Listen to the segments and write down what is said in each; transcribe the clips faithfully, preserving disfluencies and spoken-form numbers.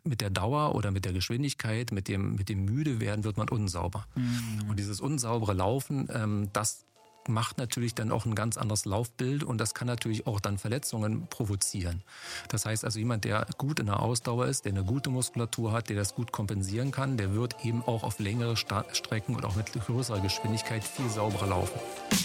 mit der Dauer oder mit der Geschwindigkeit, mit dem, mit dem müde werden, wird man unsauber. Mhm. Und dieses unsaubere Laufen, ähm, das macht natürlich dann auch ein ganz anderes Laufbild und das kann natürlich auch dann Verletzungen provozieren. Das heißt also, jemand, der gut in der Ausdauer ist, der eine gute Muskulatur hat, der das gut kompensieren kann, der wird eben auch auf längere Sta- Strecken und auch mit größerer Geschwindigkeit viel sauberer laufen.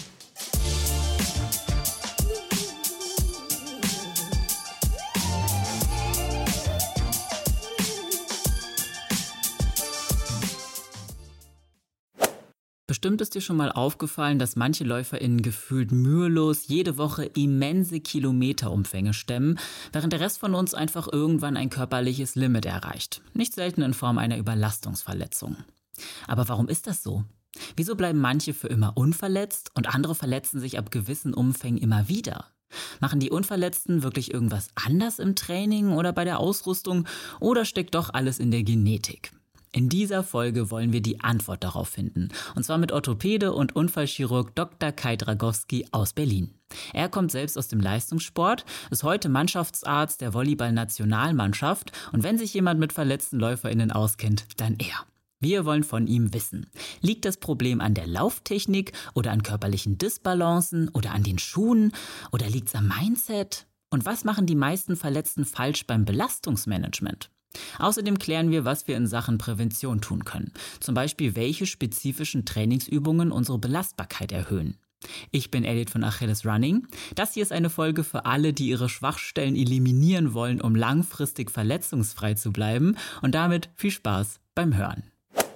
Bestimmt ist dir schon mal aufgefallen, dass manche LäuferInnen gefühlt mühelos jede Woche immense Kilometerumfänge stemmen, während der Rest von uns einfach irgendwann ein körperliches Limit erreicht. Nicht selten in Form einer Überlastungsverletzung. Aber warum ist das so? Wieso bleiben manche für immer unverletzt und andere verletzen sich ab gewissen Umfängen immer wieder? Machen die Unverletzten wirklich irgendwas anders im Training oder bei der Ausrüstung oder steckt doch alles in der Genetik? In dieser Folge wollen wir die Antwort darauf finden. Und zwar mit Orthopäde und Unfallchirurg Doktor Kai Dragowski aus Berlin. Er kommt selbst aus dem Leistungssport, ist heute Mannschaftsarzt der Volleyball-Nationalmannschaft und wenn sich jemand mit verletzten LäuferInnen auskennt, dann er. Wir wollen von ihm wissen, liegt das Problem an der Lauftechnik oder an körperlichen Disbalancen oder an den Schuhen oder liegt es am Mindset? Und was machen die meisten Verletzten falsch beim Belastungsmanagement? Außerdem klären wir, was wir in Sachen Prävention tun können. Zum Beispiel, welche spezifischen Trainingsübungen unsere Belastbarkeit erhöhen. Ich bin Elliot von Achilles Running. Das hier ist eine Folge für alle, die ihre Schwachstellen eliminieren wollen, um langfristig verletzungsfrei zu bleiben. Und damit viel Spaß beim Hören.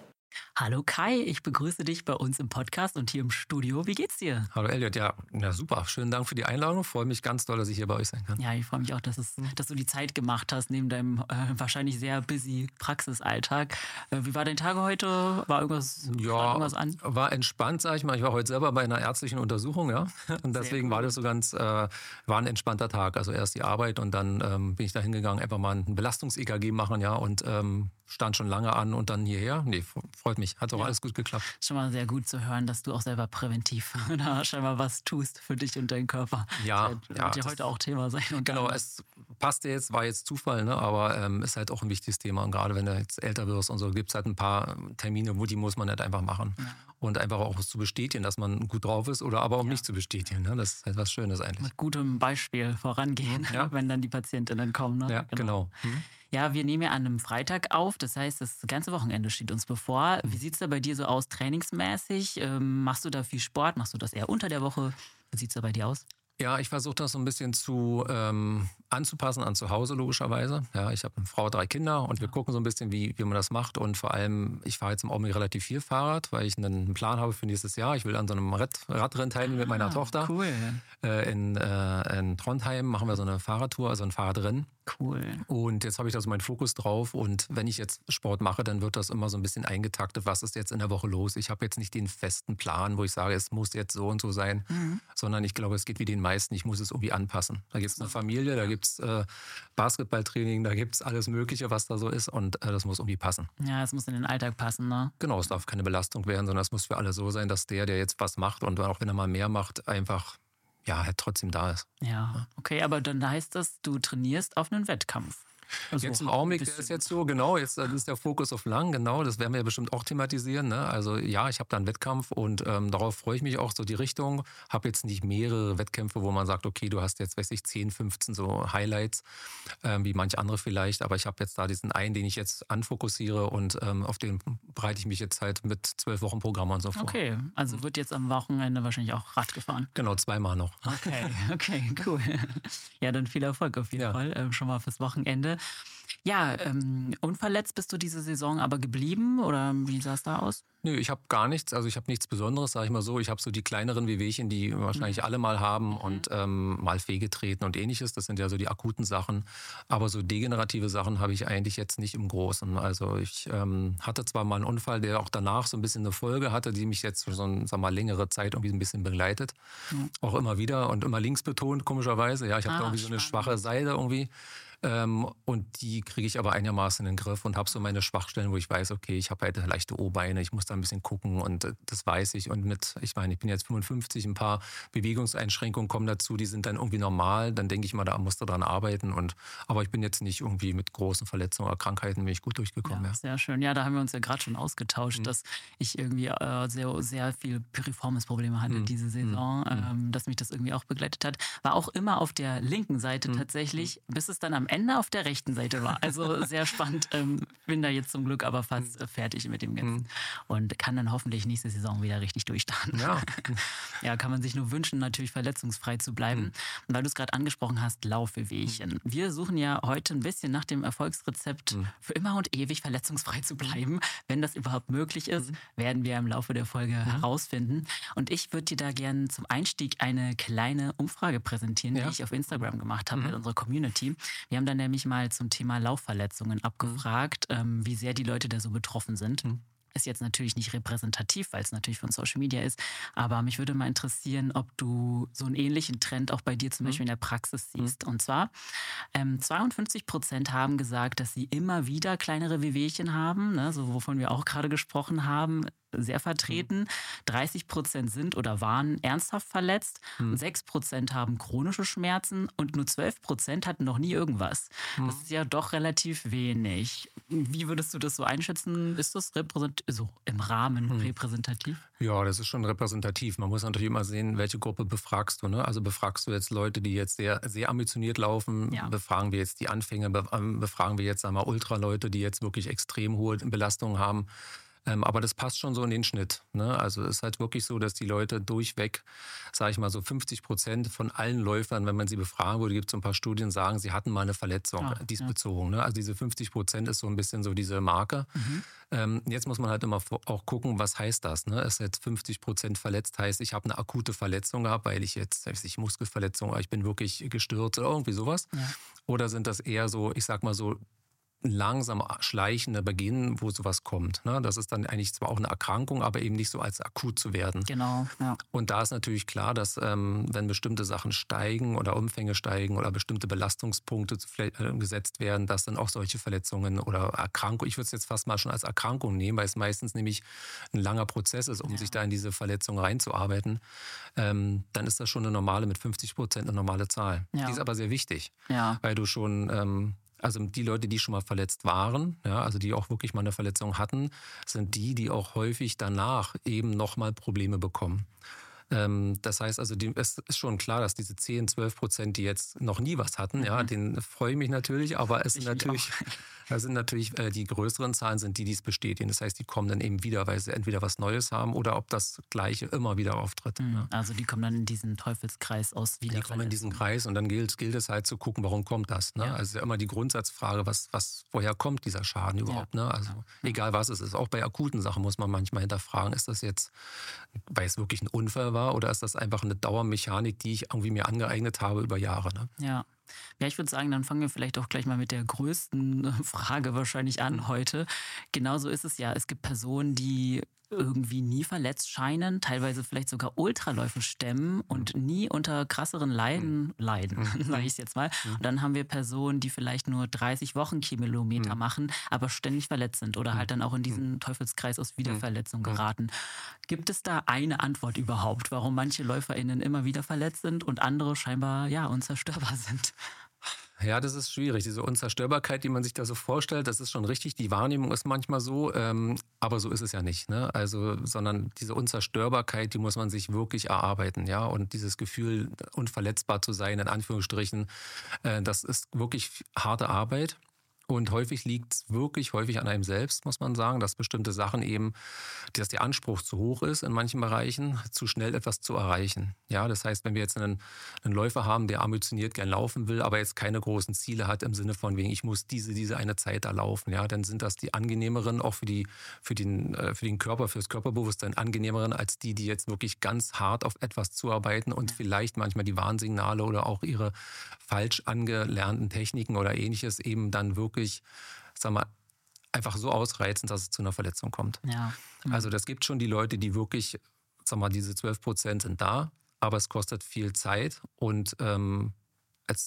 Hallo Kai, ich begrüße dich bei uns im Podcast und hier im Studio. Wie geht's dir? Hallo Elliot, ja, ja super. Schönen Dank für die Einladung. Freue mich ganz doll, dass ich hier bei euch sein kann. Ja, ich freue mich auch, dass, es, dass du die Zeit gemacht hast neben deinem äh, wahrscheinlich sehr busy Praxisalltag. Äh, wie war dein Tag heute? War irgendwas, Ja, war irgendwas an? War entspannt, sag ich mal. Ich war heute selber bei einer ärztlichen Untersuchung, ja. Und deswegen cool. war das so ganz, äh, war ein entspannter Tag. Also erst die Arbeit und dann ähm, bin ich da hingegangen, einfach mal ein Belastungs-E K G machen, ja. Und ähm, stand schon lange an und dann hierher. Nee, freut mich. Hat auch ja. alles gut geklappt. Schon mal sehr gut zu hören, dass du auch selber präventiv da scheinbar was tust für dich und deinen Körper. Ja, das wird ja, ja heute auch Thema sein. Und genau, es passte jetzt, war jetzt Zufall, ne? Aber ähm, ist halt auch ein wichtiges Thema. Und gerade wenn du jetzt älter wirst und so, gibt es halt ein paar Termine, wo die muss man halt einfach machen. Ja. Und einfach auch zu bestätigen, dass man gut drauf ist oder aber auch ja. nicht zu bestätigen. Ne? Das ist halt was Schönes eigentlich. Mit gutem Beispiel vorangehen, ja. wenn dann die PatientInnen kommen. Ne? Ja, genau. genau. Mhm. Ja, wir nehmen ja an einem Freitag auf, das heißt, das ganze Wochenende steht uns bevor. Wie sieht es da bei dir so aus, trainingsmäßig? Ähm, machst du da viel Sport? Machst du das eher unter der Woche? Wie sieht es da bei dir aus? Ja, ich versuche das so ein bisschen zu ähm, anzupassen an zu Hause logischerweise. Ja, ich habe eine Frau, drei Kinder und wir gucken so ein bisschen, wie, wie man das macht. Und vor allem, ich fahre jetzt im Augenblick relativ viel Fahrrad, weil ich einen Plan habe für nächstes Jahr. Ich will an so einem Rad, Radrennen teilnehmen ah, mit meiner Tochter. Cool. Äh, in, äh, in Trondheim machen wir so eine Fahrradtour, also ein Fahrradrennen. Cool. Und jetzt habe ich da so meinen Fokus drauf. Und wenn ich jetzt Sport mache, dann wird das immer so ein bisschen eingetaktet. Was ist jetzt in der Woche los? Ich habe jetzt nicht den festen Plan, wo ich sage, es muss jetzt so und so sein, mhm. sondern ich glaube, es geht wie den meisten. Ich muss es irgendwie anpassen. Da gibt es eine Familie, da gibt es äh, Basketballtraining, da gibt es alles Mögliche, was da so ist. Und äh, das muss irgendwie passen. Ja, es muss in den Alltag passen, ne? Genau, es darf keine Belastung werden, sondern es muss für alle so sein, dass der, der jetzt was macht und auch wenn er mal mehr macht, einfach ja, halt trotzdem da ist. Ja, okay, aber dann heißt das, du trainierst auf einen Wettkampf. Also jetzt im Augenblick ist es jetzt so, genau, jetzt ist der Fokus auf lang, genau, das werden wir ja bestimmt auch thematisieren. Ne? Also ja, ich habe da einen Wettkampf und ähm, darauf freue ich mich auch, so die Richtung. Habe jetzt nicht mehrere Wettkämpfe, wo man sagt, okay, du hast jetzt, weiß ich, zehn, fünfzehn so Highlights, ähm, wie manche andere vielleicht, aber ich habe jetzt da diesen einen, den ich jetzt anfokussiere und ähm, auf den bereite ich mich jetzt halt mit zwölf Wochen Programm und so vor. Okay, also wird jetzt am Wochenende wahrscheinlich auch Rad gefahren? Genau, zweimal noch. Okay, okay, cool. Ja, dann viel Erfolg auf jeden ja. Fall, ähm, schon mal fürs Wochenende. Ja, ähm, unverletzt bist du diese Saison aber geblieben oder wie sah es da aus? Nö, ich habe gar nichts, also ich habe nichts Besonderes, sage ich mal so. Ich habe so die kleineren Wehwehchen, die wahrscheinlich mhm. alle mal haben mhm. und ähm, mal fehlgetreten und ähnliches. Das sind ja so die akuten Sachen. Aber so degenerative Sachen habe ich eigentlich jetzt nicht im Großen. Also ich ähm, hatte zwar mal einen Unfall, der auch danach so ein bisschen eine Folge hatte, die mich jetzt so ein, sag mal, längere Zeit irgendwie ein bisschen begleitet. Mhm. Auch immer wieder und immer links betont, komischerweise. Ja, ich habe ah, da irgendwie so eine schwache Seite irgendwie. Ähm, und die kriege ich aber einigermaßen in den Griff und habe so meine Schwachstellen, wo ich weiß, okay, ich habe halt leichte O-Beine, ich muss da ein bisschen gucken und äh, das weiß ich. Und mit, ich meine, ich bin jetzt fünfundfünfzig, ein paar Bewegungseinschränkungen kommen dazu, die sind dann irgendwie normal. Dann denke ich mal, da musst du dran arbeiten. Und, aber ich bin jetzt nicht irgendwie mit großen Verletzungen oder Krankheiten bin ich gut durchgekommen. Ja, Ja. sehr schön. Ja, da haben wir uns ja gerade schon ausgetauscht, Mhm. dass ich irgendwie äh, sehr, sehr viel Piriformis-Probleme hatte Mhm. diese Saison, Mhm. ähm, dass mich das irgendwie auch begleitet hat. War auch immer auf der linken Seite Mhm. tatsächlich, bis es dann am Ende auf der rechten Seite war. Also sehr spannend. Ähm, bin da jetzt zum Glück aber fast äh, fertig mit dem Ganzen Mhm. und kann dann hoffentlich nächste Saison wieder richtig durchstarten. Ja. Ja, kann man sich nur wünschen, natürlich verletzungsfrei zu bleiben. Mhm. Und weil du es gerade angesprochen hast, Laufwehwehchen. Wir suchen ja heute ein bisschen nach dem Erfolgsrezept, Mhm. für immer und ewig verletzungsfrei zu bleiben. Wenn das überhaupt möglich ist, Mhm. werden wir im Laufe der Folge Mhm. herausfinden. Und ich würde dir da gerne zum Einstieg eine kleine Umfrage präsentieren, Ja. die ich auf Instagram gemacht habe Mhm. mit unserer Community. Wir haben dann nämlich mal zum Thema Laufverletzungen abgefragt, ähm, wie sehr die Leute da so betroffen sind. Mhm. Ist jetzt natürlich nicht repräsentativ, weil es natürlich von Social Media ist, aber mich würde mal interessieren, ob du so einen ähnlichen Trend auch bei dir zum Mhm. Beispiel in der Praxis siehst. Und zwar, ähm, zweiundfünfzig Prozent haben gesagt, dass sie immer wieder kleinere Wehwehchen haben, ne, so wovon wir auch gerade gesprochen haben, sehr vertreten. dreißig Prozent sind oder waren ernsthaft verletzt und Mhm. sechs Prozent haben chronische Schmerzen und nur zwölf Prozent hatten noch nie irgendwas. Das ist ja doch relativ wenig. Wie würdest du das so einschätzen? Ist das repräsent- so im Rahmen Mhm. repräsentativ? Ja, das ist schon repräsentativ. Man muss natürlich immer sehen, welche Gruppe befragst du. Ne? Also befragst du jetzt Leute, die jetzt sehr, sehr ambitioniert laufen, Ja. befragen wir jetzt die Anfänger, be- ähm, befragen wir jetzt einmal Ultraleute, die jetzt wirklich extrem hohe Belastungen haben. Ähm, aber das passt schon so in den Schnitt. Ne? Also es ist halt wirklich so, dass die Leute durchweg, sage ich mal so fünfzig Prozent von allen Läufern, wenn man sie befragen würde, gibt es so ein paar Studien, sagen, sie hatten mal eine Verletzung Ah, diesbezogen. Ne? Also diese fünfzig Prozent ist so ein bisschen so diese Marke. Mhm. Ähm, jetzt muss man halt immer auch gucken, was heißt das? Ne? Ist jetzt fünfzig Prozent verletzt, heißt, ich habe eine akute Verletzung gehabt, weil ich jetzt, weiß ich, Muskelverletzung, oder ich bin wirklich gestürzt oder irgendwie sowas. Ja. Oder sind das eher so, ich sag mal so, ein langsam schleichender Beginn, wo sowas kommt. Ne? Das ist dann eigentlich zwar auch eine Erkrankung, aber eben nicht so als akut zu werden. Genau, ja. Und da ist natürlich klar, dass ähm, wenn bestimmte Sachen steigen oder Umfänge steigen oder bestimmte Belastungspunkte zu, äh, gesetzt werden, dass dann auch solche Verletzungen oder Erkrankungen, ich würde es jetzt fast mal schon als Erkrankung nehmen, weil es meistens nämlich ein langer Prozess ist, um Ja. sich da in diese Verletzung reinzuarbeiten, ähm, dann ist das schon eine normale, mit fünfzig Prozent eine normale Zahl. Ja. Die ist aber sehr wichtig, Ja. weil du schon... Ähm, Also die Leute, die schon mal verletzt waren, ja, also die auch wirklich mal eine Verletzung hatten, sind die, die auch häufig danach eben nochmal Probleme bekommen. Ähm, das heißt also, die, es ist schon klar, dass diese zehn, zwölf Prozent, die jetzt noch nie was hatten, Mhm. ja, denen freue ich mich natürlich, aber es Ich sind mich natürlich, das sind natürlich äh, die größeren Zahlen, sind die, die es bestätigen. Das heißt, die kommen dann eben wieder, weil sie entweder was Neues haben oder ob das Gleiche immer wieder auftritt. Mhm. Ja. Also die kommen dann in diesen Teufelskreis aus Die kommen in diesen Wiederverletzung. Kreis und dann gilt, gilt es halt zu gucken, warum kommt das. Ne? Ja. Also es ist ja immer die Grundsatzfrage, was, was, woher kommt dieser Schaden überhaupt? Ne? Also Ja. egal was es ist. Auch bei akuten Sachen muss man manchmal hinterfragen, ist das jetzt, weil es wirklich ein Unfall war oder ist das einfach eine Dauermechanik, die ich irgendwie mir angeeignet habe über Jahre? Ne? Ja. Ja, ich würde sagen, dann fangen wir vielleicht auch gleich mal mit der größten äh, Frage wahrscheinlich an Mhm. heute. Genauso ist es ja. Es gibt Personen, die irgendwie nie verletzt scheinen, teilweise vielleicht sogar Ultraläufe stemmen und nie unter krasseren Leiden leiden, Mhm. sage ich es jetzt mal. Mhm. Und dann haben wir Personen, die vielleicht nur dreißig Wochenkilometer Mhm. machen, aber ständig verletzt sind oder Mhm. halt dann auch in diesen Teufelskreis aus Wiederverletzung Mhm. geraten. Gibt es da eine Antwort überhaupt, warum manche LäuferInnen immer wieder verletzt sind und andere scheinbar ja unzerstörbar sind? Ja, das ist schwierig. Diese Unzerstörbarkeit, die man sich da so vorstellt, das ist schon richtig. Die Wahrnehmung ist manchmal so, ähm, aber so ist es ja nicht. Ne? Also, sondern diese Unzerstörbarkeit, die muss man sich wirklich erarbeiten, ja. Und dieses Gefühl, unverletzbar zu sein, in Anführungsstrichen, äh, das ist wirklich harte Arbeit. Und häufig liegt es wirklich häufig an einem selbst, muss man sagen, dass bestimmte Sachen eben, dass der Anspruch zu hoch ist in manchen Bereichen, zu schnell etwas zu erreichen. Ja, das heißt, wenn wir jetzt einen, einen Läufer haben, der ambitioniert gern laufen will, aber jetzt keine großen Ziele hat im Sinne von wegen, ich muss diese, diese eine Zeit erlaufen, ja, dann sind das die angenehmeren, auch für, die, für, den, äh, für den Körper, für das Körperbewusstsein angenehmeren, als die, die jetzt wirklich ganz hart auf etwas zuarbeiten und vielleicht manchmal die Warnsignale oder auch ihre falsch angelernten Techniken oder ähnliches eben dann wirklich, sag mal, einfach so ausreizen, dass es zu einer Verletzung kommt. Ja. Mhm. Also das gibt schon die Leute, die wirklich, sag mal, diese zwölf Prozent sind da, aber es kostet viel Zeit und ähm, es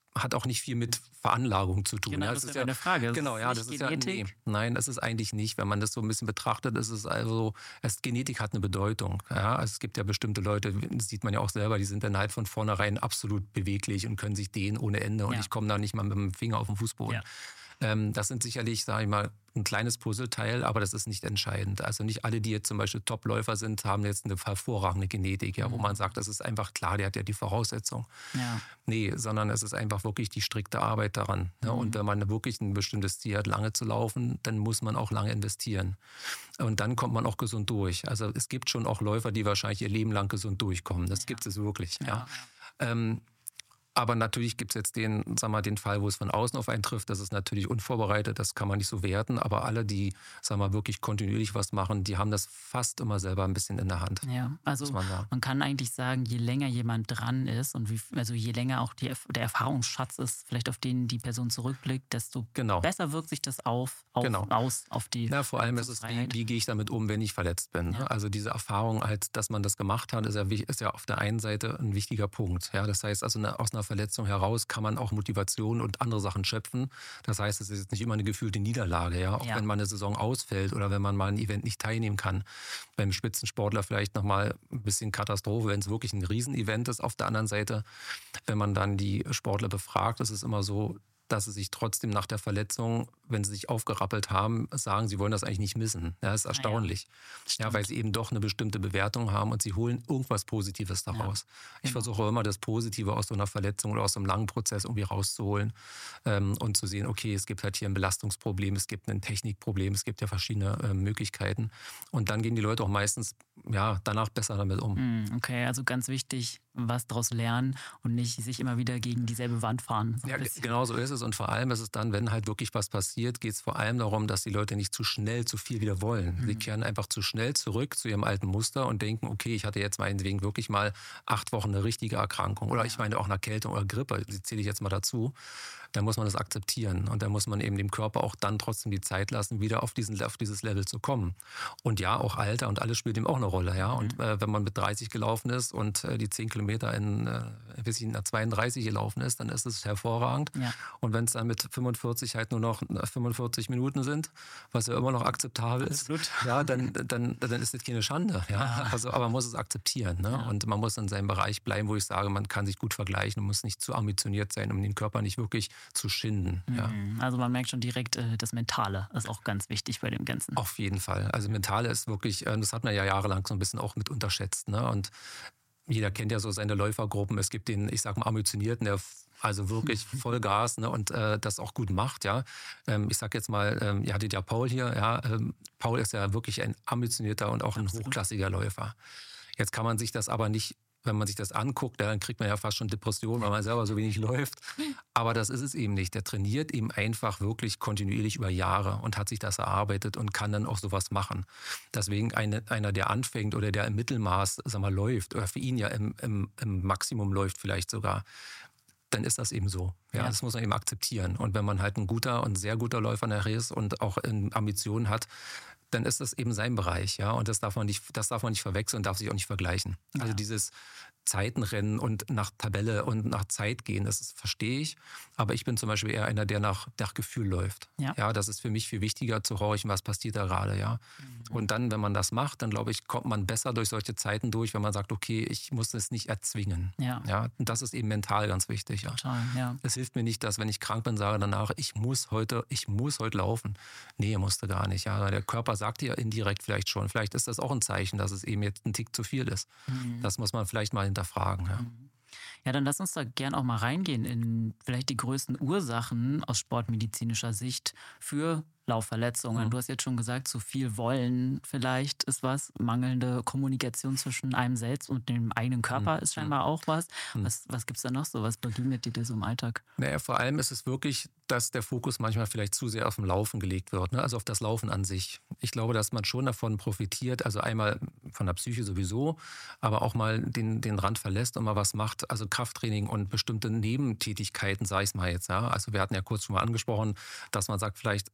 hat auch nicht viel mit Veranlagung zu tun. Genau, ja, das ist ist ja eine Frage. Das genau, ist ja, nicht das ist ja nee, Genetik. nein, das ist eigentlich nicht. Wenn man das so ein bisschen betrachtet, ist es also, es, Genetik hat eine Bedeutung. Ja, also es gibt ja bestimmte Leute, das sieht man ja auch selber, die sind dann halt von vornherein absolut beweglich und können sich dehnen ohne Ende. Und Ja. ich komme da nicht mal mit dem Finger auf den Fußboden. Ja. Ähm, das sind sicherlich, sage ich mal, ein kleines Puzzleteil, aber das ist nicht entscheidend. Also nicht alle, die jetzt zum Beispiel Topläufer sind, haben jetzt eine hervorragende Genetik, ja, wo man sagt, das ist einfach klar, der hat ja die Voraussetzung. Ja. Nee, sondern es ist einfach wirklich die strikte Arbeit daran. Ne? Mhm. Und wenn man wirklich ein bestimmtes Ziel hat, lange zu laufen, dann muss man auch lange investieren. Und dann kommt man auch gesund durch. Also es gibt schon auch Läufer, die wahrscheinlich ihr Leben lang gesund durchkommen. Das Ja. gibt es wirklich. Ja. Ja. Ähm, aber natürlich gibt es jetzt den, sag mal, den Fall, wo es von außen auf einen trifft. Das ist natürlich unvorbereitet, das kann man nicht so werten. Aber alle, die, sag mal, wirklich kontinuierlich was machen, die haben das fast immer selber ein bisschen in der Hand. Ja, also muss man sagen. man kann eigentlich sagen, je länger jemand dran ist und wie, also je länger auch die, der Erfahrungsschatz ist, vielleicht auf den die Person zurückblickt, desto Genau. besser wirkt sich das auf, auf, Genau. aus auf die Na, vor allem ist es, wie, Freiheit. wie gehe ich damit um, wenn ich verletzt bin. Ja. Ne? Also diese Erfahrung, halt, dass man das gemacht hat, ist ja, wich- ist ja auf der einen Seite ein wichtiger Punkt. Ja? Das heißt, also eine, aus einer Verletzung heraus kann man auch Motivation und andere Sachen schöpfen. Das heißt, es ist jetzt nicht immer eine gefühlte Niederlage. Ja? Auch Ja. wenn mal eine Saison ausfällt oder wenn man mal ein Event nicht teilnehmen kann. Beim Spitzensportler vielleicht nochmal ein bisschen Katastrophe, wenn es wirklich ein Riesenevent ist. Auf der anderen Seite, wenn man dann die Sportler befragt, ist es immer so, dass sie sich trotzdem nach der Verletzung, wenn sie sich aufgerappelt haben, sagen, sie wollen das eigentlich nicht missen. Ja, das ist erstaunlich. Ja, Stimmt. weil sie eben doch eine bestimmte Bewertung haben und sie holen irgendwas Positives daraus. Ich genau. versuche immer, das Positive aus so einer Verletzung oder aus so einem langen Prozess irgendwie rauszuholen ähm, und zu sehen, okay, es gibt halt hier ein Belastungsproblem, es gibt ein Technikproblem, es gibt ja verschiedene äh, Möglichkeiten. Und dann gehen die Leute auch meistens ja, danach besser damit um. Hm, okay, also ganz wichtig, was daraus lernen und nicht sich immer wieder gegen dieselbe Wand fahren. So ein Ja, bisschen. genau so ist es. Und vor allem ist es dann, wenn halt wirklich was passiert, geht es vor allem darum, dass die Leute nicht zu schnell zu viel wieder wollen. Sie kehren einfach zu schnell zurück zu ihrem alten Muster und denken, okay, ich hatte jetzt meinetwegen wirklich mal acht Wochen eine richtige Erkrankung. Oder ich meine auch eine Erkältung oder Grippe, die zähle ich jetzt mal dazu. Dann muss man das akzeptieren. Und dann muss man eben dem Körper auch dann trotzdem die Zeit lassen, wieder auf, diesen, auf dieses Level zu kommen. Und ja, auch Alter und alles spielt eben auch eine Rolle. Ja? Und äh, wenn man mit dreißig gelaufen ist und äh, die zehn Kilometer in, äh, bis ich in zweiunddreißig gelaufen ist, dann ist es hervorragend. Ja. Und wenn es dann mit fünfundvierzig halt nur noch fünfundvierzig Minuten sind, was ja immer noch akzeptabel Absolut. ist, ja, dann, dann, dann ist das keine Schande. Ja? Also, aber man muss es akzeptieren. Ne? Ja. Und man muss in seinem Bereich bleiben, wo ich sage, man kann sich gut vergleichen und muss nicht zu ambitioniert sein, um den Körper nicht wirklich zu schinden. Ja. Mhm. Also man merkt schon direkt, äh, das Mentale ist auch ganz wichtig bei dem Ganzen. Auf jeden Fall. Also Mentale ist wirklich, äh, das hat man ja jahrelang so ein bisschen auch mit unterschätzt. Ne? Und jeder kennt ja so seine Läufergruppen. Es gibt den, ich sag mal, Ambitionierten, der also wirklich Vollgas, ne, und äh, das auch gut macht. Ja. Ähm, ich sag jetzt mal, ähm, ihr hattet ja Paul hier. Ja. Ähm, Paul ist ja wirklich ein ambitionierter und auch ein Absolut. hochklassiger Läufer. Jetzt kann man sich das aber nicht, wenn man sich das anguckt, dann kriegt man ja fast schon Depressionen, weil man selber so wenig läuft. Aber das ist es eben nicht. Der trainiert eben einfach wirklich kontinuierlich über Jahre und hat sich das erarbeitet und kann dann auch sowas machen. Deswegen eine, einer, der anfängt oder der im Mittelmaß, sag mal, läuft oder für ihn ja im, im, im Maximum läuft vielleicht sogar, dann ist das eben so. Ja, Ja. das muss man eben akzeptieren. Und wenn man halt ein guter und sehr guter Läufer nachher ist und auch in Ambitionen hat, dann ist das eben sein Bereich, ja. Und das darf man nicht, das darf man nicht verwechseln, darf sich auch nicht vergleichen. Ja. Also dieses Zeitenrennen und nach Tabelle und nach Zeit gehen, das ist, verstehe ich. Aber ich bin zum Beispiel eher einer, der nach, nach Gefühl läuft. Ja. Ja, das ist für mich viel wichtiger zu horchen, was passiert da gerade, ja. Mhm. Und dann, wenn man das macht, dann glaube ich, kommt man besser durch solche Zeiten durch, wenn man sagt, okay, ich muss es nicht erzwingen. Ja. Ja, und das ist eben mental ganz wichtig, ja. Total, ja. Es hilft mir nicht, dass, wenn ich krank bin, sage danach, ich muss heute, ich muss heute laufen. Nee, musste gar nicht. Ja. Der Körper sagt dir indirekt vielleicht schon. Vielleicht ist das auch ein Zeichen, dass es eben jetzt ein Tick zu viel ist. Mhm. Das muss man vielleicht mal hinterfragen. Ja. Ja, dann lass uns da gern auch mal reingehen in vielleicht die größten Ursachen aus sportmedizinischer Sicht für Laufverletzungen. Mhm. Du hast jetzt schon gesagt, zu viel wollen vielleicht ist was. Mangelnde Kommunikation zwischen einem selbst und dem eigenen Körper Mhm. ist scheinbar auch was. Mhm. Was, was gibt es da noch so? Was begegnet dir das so im Alltag? Naja, vor allem ist es wirklich, dass der Fokus manchmal vielleicht zu sehr auf dem Laufen gelegt wird, ne? Also auf das Laufen an sich. Ich glaube, dass man schon davon profitiert, also einmal von der Psyche sowieso, aber auch mal den, den Rand verlässt und mal was macht, also Krafttraining und bestimmte Nebentätigkeiten, sage ich mal jetzt. Ja? Also wir hatten ja kurz schon mal angesprochen, dass man sagt, vielleicht ähm,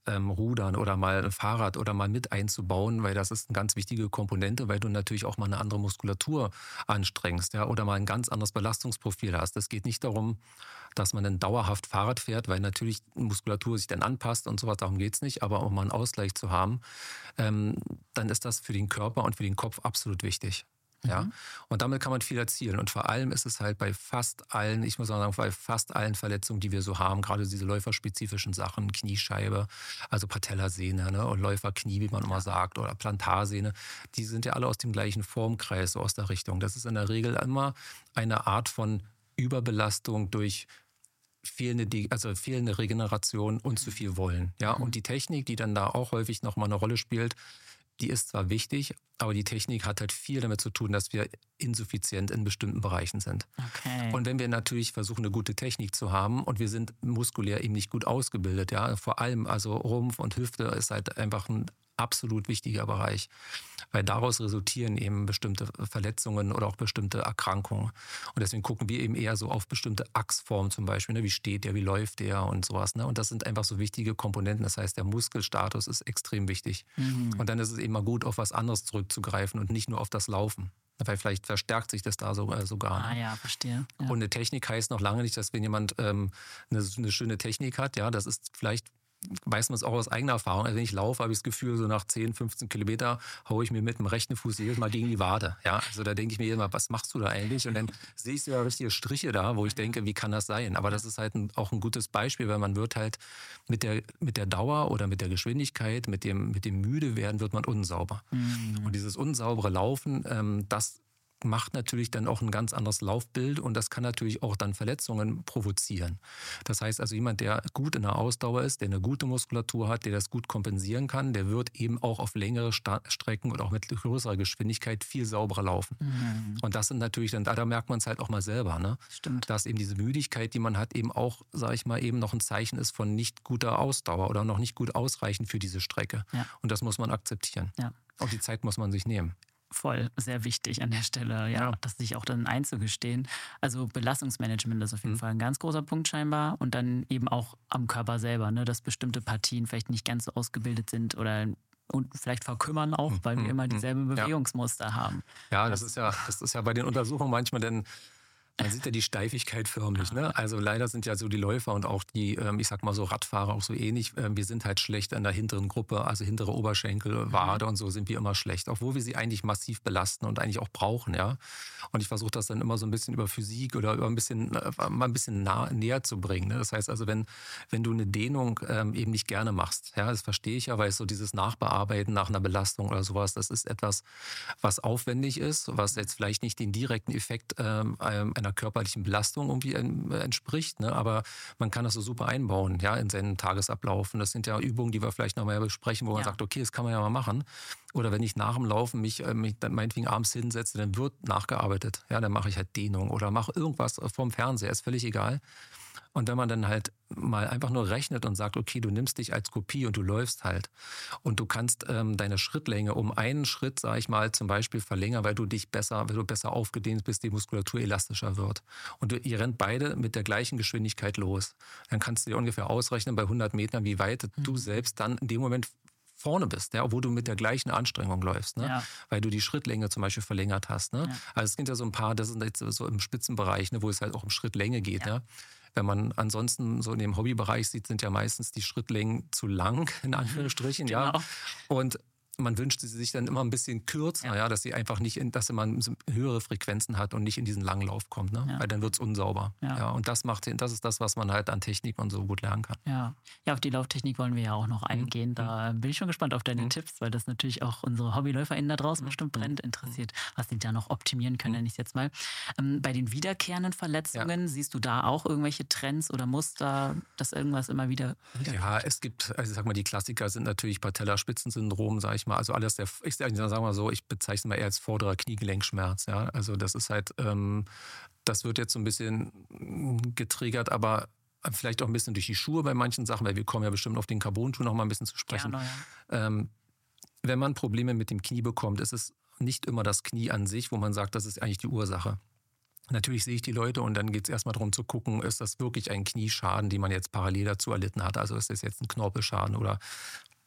rudern oder mal ein Fahrrad oder mal mit einzubauen, weil das ist eine ganz wichtige Komponente, weil du natürlich auch mal eine andere Muskulatur anstrengst, ja, oder mal ein ganz anderes Belastungsprofil hast. Es geht nicht darum, dass man dann dauerhaft Fahrrad fährt, weil natürlich Muskulatur sich dann anpasst und sowas, darum geht's nicht, aber um mal einen Ausgleich zu haben, ähm, dann ist das für den Körper und für den Kopf absolut wichtig. Ja, Mhm. und damit kann man viel erzielen. Und vor allem ist es halt bei fast allen, ich muss auch sagen, bei fast allen Verletzungen, die wir so haben, gerade diese läuferspezifischen Sachen, Kniescheibe, also Patellasehne, ne, und Läuferknie, wie man immer Ja. sagt, oder Plantarsehne, die sind ja alle aus dem gleichen Formkreis, so aus der Richtung. Das ist in der Regel immer eine Art von Überbelastung durch fehlende, De- also fehlende Regeneration und zu viel Wollen. Ja, und Mhm. die Technik, die dann da auch häufig nochmal eine Rolle spielt, die ist zwar wichtig, aber die Technik hat halt viel damit zu tun, dass wir insuffizient in bestimmten Bereichen sind. Okay. Und wenn wir natürlich versuchen, eine gute Technik zu haben und wir sind muskulär eben nicht gut ausgebildet, ja, vor allem also Rumpf und Hüfte ist halt einfach ein absolut wichtiger Bereich, weil daraus resultieren eben bestimmte Verletzungen oder auch bestimmte Erkrankungen. Und deswegen gucken wir eben eher so auf bestimmte Achsformen zum Beispiel, ne? Wie steht der, wie läuft der und sowas. Ne? Und das sind einfach so wichtige Komponenten. Das heißt, der Muskelstatus ist extrem wichtig. Mhm. Und dann ist es eben mal gut, auf was anderes zurückzugreifen und nicht nur auf das Laufen. Weil vielleicht verstärkt sich das da so, äh, sogar. Ah Ne? ja, verstehe. Ja. Und eine Technik heißt noch lange nicht, dass wenn jemand ähm, eine, eine schöne Technik hat, ja, das ist vielleicht, weiß man es auch aus eigener Erfahrung, also wenn ich laufe, habe ich das Gefühl, so nach zehn, fünfzehn Kilometer haue ich mir mit dem rechten Fuß jedes Mal gegen die Wade. Ja, also da denke ich mir jedes Mal, was machst du da eigentlich? Und dann sehe ich so richtige Striche da, wo ich denke, wie kann das sein? Aber das ist halt ein, auch ein gutes Beispiel, weil man wird halt mit der, mit der Dauer oder mit der Geschwindigkeit, mit dem, mit dem müde werden, wird man unsauber. Mhm. Und dieses unsaubere Laufen, ähm, das macht natürlich dann auch ein ganz anderes Laufbild und das kann natürlich auch dann Verletzungen provozieren. Das heißt also, jemand, der gut in der Ausdauer ist, der eine gute Muskulatur hat, der das gut kompensieren kann, der wird eben auch auf längere Sta- Strecken und auch mit größerer Geschwindigkeit viel sauberer laufen. Mhm. Und das sind natürlich dann, da, da merkt man es halt auch mal selber, ne? Stimmt. Dass eben diese Müdigkeit, die man hat, eben auch, sage ich mal, eben noch ein Zeichen ist von nicht guter Ausdauer oder noch nicht gut ausreichend für diese Strecke. Ja. Und das muss man akzeptieren. Ja. Und die Zeit muss man sich nehmen. Voll, sehr wichtig an der Stelle, ja, Ja. das sich auch dann einzugestehen. Also Belastungsmanagement ist auf jeden Mhm. Fall ein ganz großer Punkt scheinbar und dann eben auch am Körper selber, ne, dass bestimmte Partien vielleicht nicht ganz so ausgebildet sind oder und vielleicht verkümmern auch, weil wir Mhm. immer Mhm. dieselben Ja. Bewegungsmuster haben. Ja, das ist ja, das ist ja bei den Untersuchungen manchmal dann, man sieht ja die Steifigkeit förmlich. Ne? Also leider sind ja so die Läufer und auch die, ähm, ich sag mal so Radfahrer auch so ähnlich. Ähm, wir sind halt schlecht an der hinteren Gruppe, also hintere Oberschenkel, Wade und so sind wir immer schlecht. Obwohl wir sie eigentlich massiv belasten und eigentlich auch brauchen, ja. Und ich versuche das dann immer so ein bisschen über Physik oder über ein bisschen, äh, mal ein bisschen nah, näher zu bringen. Ne? Das heißt also, wenn, wenn du eine Dehnung ähm, eben nicht gerne machst, ja, das verstehe ich ja, weil es so dieses Nachbearbeiten nach einer Belastung oder sowas, das ist etwas, was aufwendig ist, was jetzt vielleicht nicht den direkten Effekt ähm, einer körperlichen Belastung irgendwie en- entspricht, ne? Aber man kann das so super einbauen, ja, in seinen Tagesablauf. Und das sind ja Übungen, die wir vielleicht nochmal besprechen, wo man Ja. sagt, okay, das kann man ja mal machen. Oder wenn ich nach dem Laufen mich, äh, mich dann meinetwegen abends hinsetze, dann wird nachgearbeitet. Ja, dann mache ich halt Dehnung oder mache irgendwas vorm Fernseher, ist völlig egal. Und wenn man dann halt mal einfach nur rechnet und sagt, okay, du nimmst dich als Kopie und du läufst halt. Und du kannst ähm, deine Schrittlänge um einen Schritt, sag ich mal, zum Beispiel verlängern, weil du dich besser, weil du besser aufgedehnt bist, die Muskulatur elastischer wird. Und du, ihr rennt beide mit der gleichen Geschwindigkeit los. Dann kannst du dir ungefähr ausrechnen bei hundert Metern, wie weit Mhm. du selbst dann in dem Moment vorne bist, ja, wo du mit der gleichen Anstrengung läufst, ne? Ja. Weil du die Schrittlänge zum Beispiel verlängert hast. Ne? Ja. Also es gibt ja so ein paar, das sind jetzt so im Spitzenbereich, ne, wo es halt auch um Schrittlänge geht. Ja. Ne? Wenn man ansonsten so in dem Hobbybereich sieht, sind ja meistens die Schrittlängen zu lang, in Anführungsstrichen, ja. Genau. Und man wünscht sie sich dann immer ein bisschen kürzer, Ja. ja, dass sie einfach nicht, in, dass man so höhere Frequenzen hat und nicht in diesen Langlauf kommt, ne? Ja. Weil dann wird es unsauber. Ja. Ja. Und das macht, das ist das, was man halt an Technik und so gut lernen kann. Ja. ja, auf die Lauftechnik wollen wir ja auch noch eingehen. Da bin ich schon gespannt auf deine Mhm. Tipps, weil das natürlich auch unsere HobbyläuferInnen da draußen Mhm. bestimmt brennend interessiert, was sie da noch optimieren können, Mhm. nenne ich es jetzt mal. Ähm, bei den wiederkehrenden Verletzungen, siehst du da auch irgendwelche Trends oder Muster, dass irgendwas immer wieder wieder Ja, es gibt, also sag mal, die Klassiker sind natürlich Patellaspitzensyndrom, sag ich mal. Also alles der, ich sag mal so, ich bezeichne mal eher als vorderer Kniegelenkschmerz. Ja, also das ist halt, ähm, das wird jetzt so ein bisschen mm, getriggert, aber vielleicht auch ein bisschen durch die Schuhe bei manchen Sachen, weil wir kommen ja bestimmt auf den Carbon-Schuh noch mal ein bisschen zu sprechen. gerne, ja. Ähm, wenn man Probleme mit dem Knie bekommt, ist es nicht immer das Knie an sich, wo man sagt, das ist eigentlich die Ursache. Natürlich sehe ich die Leute und dann geht es erstmal darum zu gucken, ist das wirklich ein Knieschaden, den man jetzt parallel dazu erlitten hat? Also ist das jetzt ein Knorpelschaden oder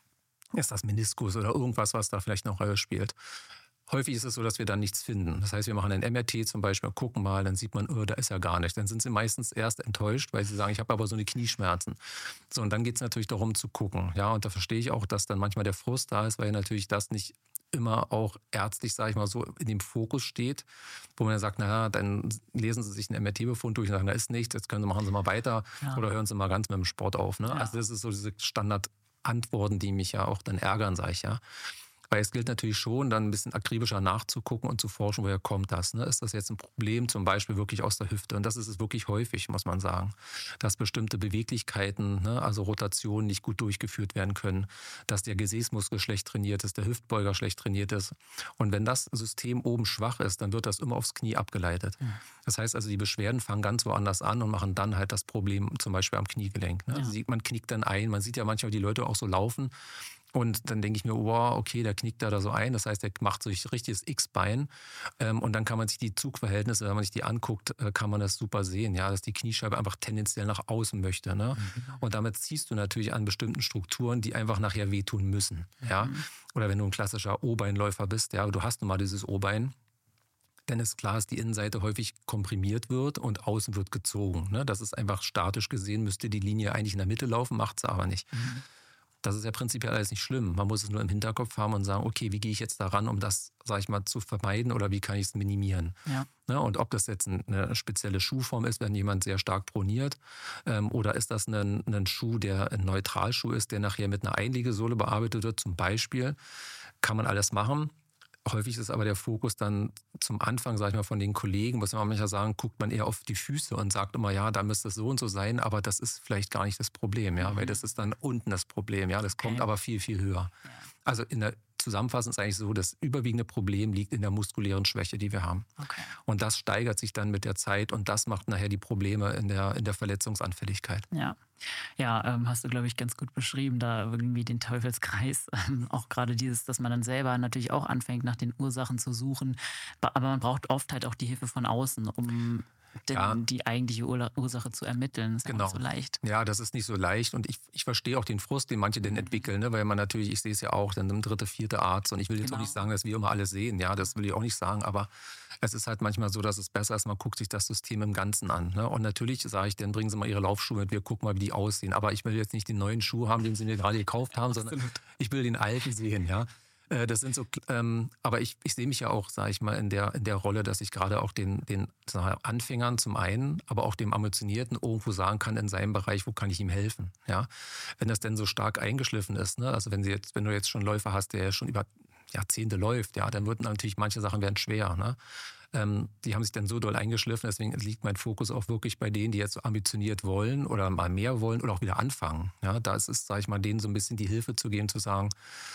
Ist das Meniskus oder irgendwas, was da vielleicht eine Rolle spielt? Häufig ist es so, dass wir dann nichts finden. Das heißt, wir machen ein M R T zum Beispiel, gucken mal, dann sieht man, oh, da ist ja gar nichts. Dann sind sie meistens erst enttäuscht, weil sie sagen, ich habe aber so eine Knieschmerzen. So, und dann geht es natürlich darum zu gucken. Ja, und da verstehe ich auch, dass dann manchmal der Frust da ist, weil natürlich das nicht immer auch ärztlich, sage ich mal, so in dem Fokus steht, wo man dann sagt, naja, dann lesen Sie sich einen M R T-Befund durch und sagen, da ist nichts, jetzt können Sie, machen Sie mal weiter Ja. oder hören Sie mal ganz mit dem Sport auf. Ne? Ja. Also das ist so diese Standardantworten, die mich ja auch dann ärgern, sage ich ja. Weil es gilt natürlich schon, dann ein bisschen akribischer nachzugucken und zu forschen, woher kommt das. Ne? Ist das jetzt ein Problem, zum Beispiel wirklich aus der Hüfte? Und das ist es wirklich häufig, muss man sagen, dass bestimmte Beweglichkeiten, ne, also Rotationen, nicht gut durchgeführt werden können, dass der Gesäßmuskel schlecht trainiert ist, der Hüftbeuger schlecht trainiert ist. Und wenn das System oben schwach ist, dann wird das immer aufs Knie abgeleitet. Mhm. Das heißt also, die Beschwerden fangen ganz woanders an und machen dann halt das Problem zum Beispiel am Kniegelenk. Ne? Ja. Man knickt dann ein, man sieht ja manchmal die Leute auch so laufen. Und dann denke ich mir, wow, okay, der knickt da, da so ein. Das heißt, der macht so ein richtiges X-Bein. Ähm, und dann kann man sich die Zugverhältnisse, wenn man sich die anguckt, äh, kann man das super sehen, ja, dass die Kniescheibe einfach tendenziell nach außen möchte. Ne? Mhm. Und damit ziehst du natürlich an bestimmten Strukturen, die einfach nachher wehtun müssen. Mhm. Ja? Oder wenn du ein klassischer O-Beinläufer bist, ja, du hast nun mal dieses O-Bein, dann ist klar, dass die Innenseite häufig komprimiert wird und außen wird gezogen. Ne? Das ist einfach statisch gesehen, müsste die Linie eigentlich in der Mitte laufen, macht sie aber nicht. Mhm. Das ist ja prinzipiell alles nicht schlimm. Man muss es nur im Hinterkopf haben und sagen, okay, wie gehe ich jetzt daran, um das, sage ich mal, zu vermeiden oder wie kann ich es minimieren? Ja. Ne, und ob das jetzt eine spezielle Schuhform ist, wenn jemand sehr stark proniert, ähm, oder ist das ein, ein Schuh, der ein Neutralschuh ist, der nachher mit einer Einlegesohle bearbeitet wird, zum Beispiel, kann man alles machen. Häufig ist aber der Fokus dann zum Anfang, sag ich mal, von den Kollegen, muss man manchmal sagen, guckt man eher auf die Füße und sagt immer, ja, da müsste es so und so sein, aber das ist vielleicht gar nicht das Problem, ja, mhm. weil das ist dann unten das Problem, ja, das okay. kommt aber viel, viel höher. Ja. Also in der Zusammenfassung ist eigentlich so, das überwiegende Problem liegt in der muskulären Schwäche, die wir haben. Okay. Und das steigert sich dann mit der Zeit und das macht nachher die Probleme in der, in der Verletzungsanfälligkeit. Ja, ja ähm, hast du, glaube ich, ganz gut beschrieben, da irgendwie den Teufelskreis. Ähm, auch gerade dieses, dass man dann selber natürlich auch anfängt, nach den Ursachen zu suchen. Aber man braucht oft halt auch die Hilfe von außen, um denn ja. die eigentliche Ursache zu ermitteln. Das ist genau. ja nicht so leicht. Ja, das ist nicht so leicht und ich, ich verstehe auch den Frust, den manche mhm. denn entwickeln, ne? Weil man natürlich, ich sehe es ja auch, dann ein dritte, vierte Arzt und ich will jetzt genau. auch nicht sagen, dass wir immer alle sehen, ja, das will ich auch nicht sagen, aber es ist halt manchmal so, dass es besser ist, man guckt sich das System im Ganzen an. Ne? Und natürlich sage ich, dann bringen Sie mal Ihre Laufschuhe mit, wir gucken mal, wie die aussehen, aber ich will jetzt nicht den neuen Schuh haben, den Sie mir gerade gekauft haben, sondern ich will den alten sehen, ja. Das sind so, ähm, aber ich, ich sehe mich ja auch, sage ich mal, in der, in der Rolle, dass ich gerade auch den, den Anfängern zum einen, aber auch dem Ambitionierten irgendwo sagen kann in seinem Bereich, wo kann ich ihm helfen. Ja? Wenn das denn so stark eingeschliffen ist, ne? Also wenn, sie jetzt, wenn du jetzt schon einen Läufer hast, der schon über Jahrzehnte läuft, ja, dann würden natürlich manche Sachen werden schwer. Ne? Ähm, die haben sich dann so doll eingeschliffen, deswegen liegt mein Fokus auch wirklich bei denen, die jetzt so ambitioniert wollen oder mal mehr wollen oder auch wieder anfangen. Ja? Da ist es, sage ich mal, denen so ein bisschen die Hilfe zu geben, zu sagen,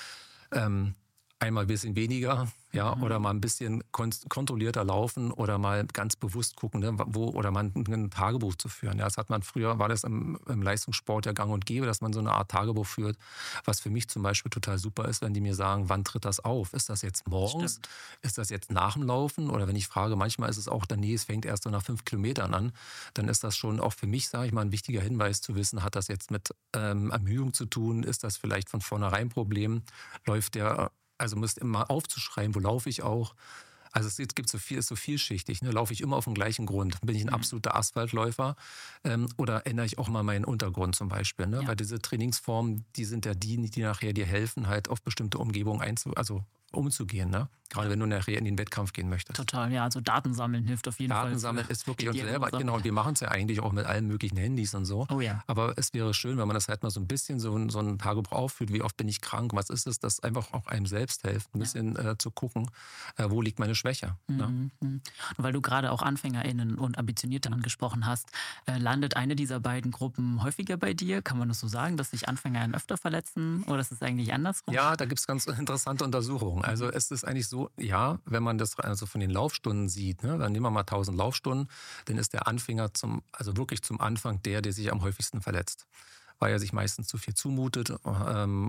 Ähm, einmal ein bisschen weniger, ja, mhm. oder mal ein bisschen kon- kontrollierter laufen oder mal ganz bewusst gucken, ne, wo, oder mal ein, ein Tagebuch zu führen. Ja, das hat man früher, war das im, im Leistungssport ja gang und gäbe, dass man so eine Art Tagebuch führt, was für mich zum Beispiel total super ist, wenn die mir sagen, wann tritt das auf? Ist das jetzt morgens? Stimmt. Ist das jetzt nach dem Laufen? Oder wenn ich frage, manchmal ist es auch dann, nee, es fängt erst so nach fünf Kilometern an, dann ist das schon auch für mich, sage ich mal, ein wichtiger Hinweis zu wissen, hat das jetzt mit ähm, Ermüdung zu tun? Ist das vielleicht von vornherein ein Problem? Läuft der Also müsst immer aufzuschreiben, wo laufe ich auch. Also es gibt so viel, ist so vielschichtig. Ne? Laufe ich immer auf dem gleichen Grund? Bin ich ein absoluter Asphaltläufer? Ähm, oder ändere ich auch mal meinen Untergrund zum Beispiel? Ne? Ja. Weil diese Trainingsformen, die sind ja die, die nachher dir helfen, halt auf bestimmte Umgebungen einzu, also umzugehen. Ne? Gerade wenn du nachher in den Wettkampf gehen möchtest. Total, ja. Also Daten sammeln hilft auf jeden Daten Fall. Daten sammeln ist wirklich uns selber, genau, wir machen es ja eigentlich auch mit allen möglichen Handys und so. Oh ja. Aber es wäre schön, wenn man das halt mal so ein bisschen so, so ein Tagebuch aufführt, wie oft bin ich krank, was ist es, das einfach auch einem selbst hilft, ein bisschen ja. äh, zu gucken, äh, wo liegt meine Schwäche. Mhm. Ne? Und weil du gerade auch AnfängerInnen und Ambitionierte angesprochen hast, äh, landet eine dieser beiden Gruppen häufiger bei dir? Kann man das so sagen, dass sich AnfängerInnen öfter verletzen oder ist es eigentlich andersrum? Ja, da gibt es ganz interessante Untersuchungen. Also mhm. es ist eigentlich so, ja, wenn man das also von den Laufstunden sieht, ne, dann nehmen wir mal tausend Laufstunden, dann ist der Anfänger zum, also wirklich zum Anfang der, der sich am häufigsten verletzt, weil er sich meistens zu viel zumutet, ähm,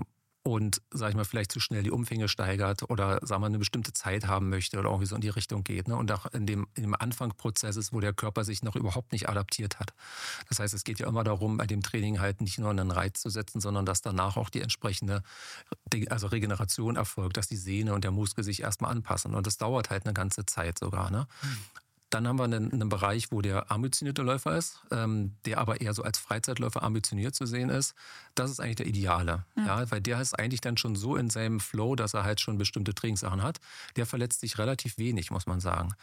und, sage ich mal, vielleicht zu schnell die Umfänge steigert oder, sagen wir mal, eine bestimmte Zeit haben möchte oder irgendwie so in die Richtung geht. Ne? Und auch in dem, in dem Anfangsprozess ist, wo der Körper sich noch überhaupt nicht adaptiert hat. Das heißt, es geht ja immer darum, bei dem Training halt nicht nur einen Reiz zu setzen, sondern dass danach auch die entsprechende also Regeneration erfolgt, dass die Sehne und der Muskel sich erstmal anpassen. Und das dauert halt eine ganze Zeit sogar. Ne? Dann haben wir einen, einen Bereich, wo der ambitionierte Läufer ist, ähm, der aber eher so als Freizeitläufer ambitioniert zu sehen ist. Das ist eigentlich der Ideale, ja. Ja, weil der ist eigentlich dann schon so in seinem Flow, dass er halt schon bestimmte Trainingssachen hat. Der verletzt sich relativ wenig, muss man sagen.